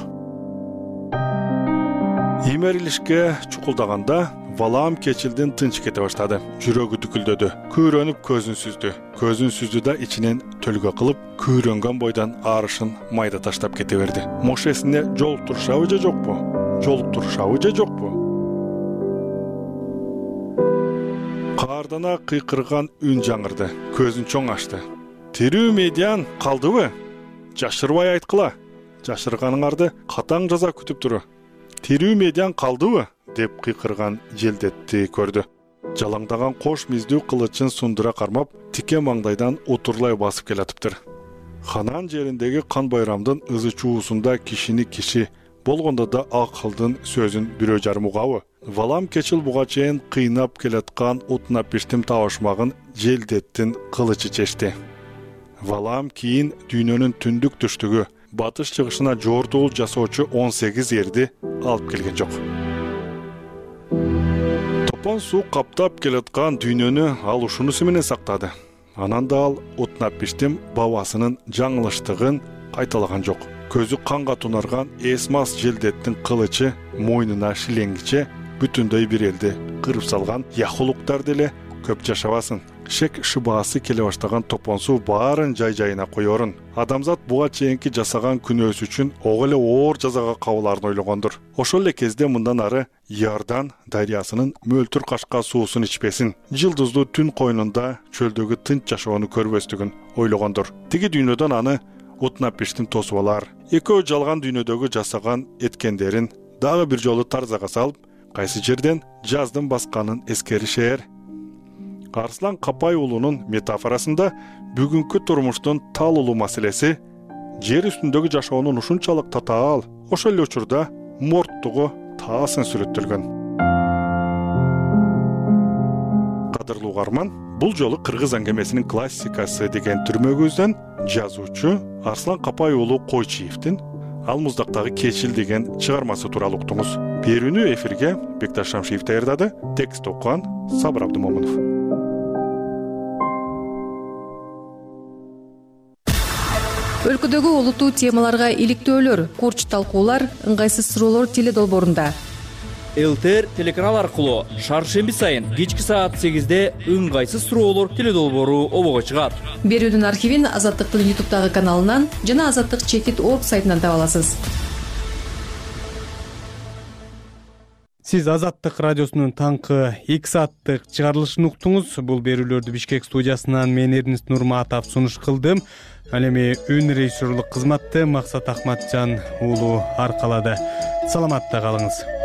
Имерилишке чукулдаганда Валаам кечилдин тынч кете баштады. Жүрөгү дүкүлдөдү. Күрөнүп көзүн сүздү. Көзүн сүздү да ичинен төлгө кылып, күрөнгөн бойдан арышын майда таштап кете берди. Мошесине жолуктурушабы же жокпу? Жолуктурушабы же жокпу? Каардана кыйкырган үн жаңырды. Көзүн чоң ачты. Тирүү медиан калдыбы? Жашырбай айткыла. Жашырганыңарды катаң жаза күтүп туру. Тирүү медиан калдыбы? Деп кыйкырган желдетти көрдү. Жалаңдаган кош миздүү кылычын сундура кармап, тике маңдайдан утурлай басып келатыптыр. Ханаан жериндеги кан байрамдын ызы чуусунда кишини киши, болгондо да акылдын сөзүн бирөө жарым угабы? Валаам кечил буга чейин кыйнап келаткан Утнапиштим табышмагын желдеттин кылычы чечти. Валаам кийин дүйнөнүн түндүк түштүгү, батыш чыгышына жортуул жасоочу он сегиз эрди алып келген жок. Топон суу каптап келаткан дүйнөнү ал ушунусу менен сактады. Анан да ал Утнапиштим бабасынын жаңылыштыгын кайталаган жок. Көзү канга тунарган эсмас желдеттин кылычы мойнуна шилеңгиче бүтүндөй бир элди кырып салган яхулуктар деле көп жашабасын. Шек шыбаасы келе баштаган Топон суу баарын жай-жайына коёрун. Адамзат буга чейинки жасаган күнөөсү үчүн ого эле оор жазага кабыларын ойлогондур. Ошол эле кезде мындан ары Иордан дарыясынын мөлтүр кашка суусун ичпесин, жылдыздуу түн койнунда чөлдөгү тынч жашоону көрбөстүгүн ойлогондур. Тиги дүйнөдөн аны Утнапиштим тосуп алар. Экөө жалган дүйнөдөгү жасаган эткендерин дагы бир жолу тарзага салып, кайсы жерден жаздын басканын эскеришер. Арслан Капай уулунун метафорасында бүгүнкү турмуштун тал улуу маселеси жер үстүндөгү жашоонун ушунчалык татаал, ошол эле учурда морттугу таасын сүрөттөлгөн. Кадырлуу угарман, бул жолу кыргыз аңгемесинин классикасы деген түрмөгүбүздөн жазуучу Арслан Капай уулу Койчиевдин Ал муздактагы кечил деген чыгармасы тууралуу уктуңуз. Берүүнү эфирге Бекташ Шамшиев даярдады, текст окуган Сабыр Абдымомунов. Өлкөдөгү олуттуу темаларга иликтөөлөр, курч талкуулар, ыңгайсыз суроолор теледолбоорунда. ЛТР телеканал аркылуу шаршемби сайын кечки саат сегизде ыңгайсыз суроолор теледолбоору обого чыгат. Берүүнүн архивин Азаттыктын ютубтагы каналынан жана азаттык чекит точка орг сайтынан таба аласыз. Сиз Азаттык радиосунун таңкы эки сааттык чыгарылышын уктуңуз. Бул берүүлөрдү Бишкек студиясынан мен Эрнест Нурматов сунуш кылдым. Ал эми үн режиссерлук кызматты Максат Ахматжан уулу аркалады. Саламатта калыңыз.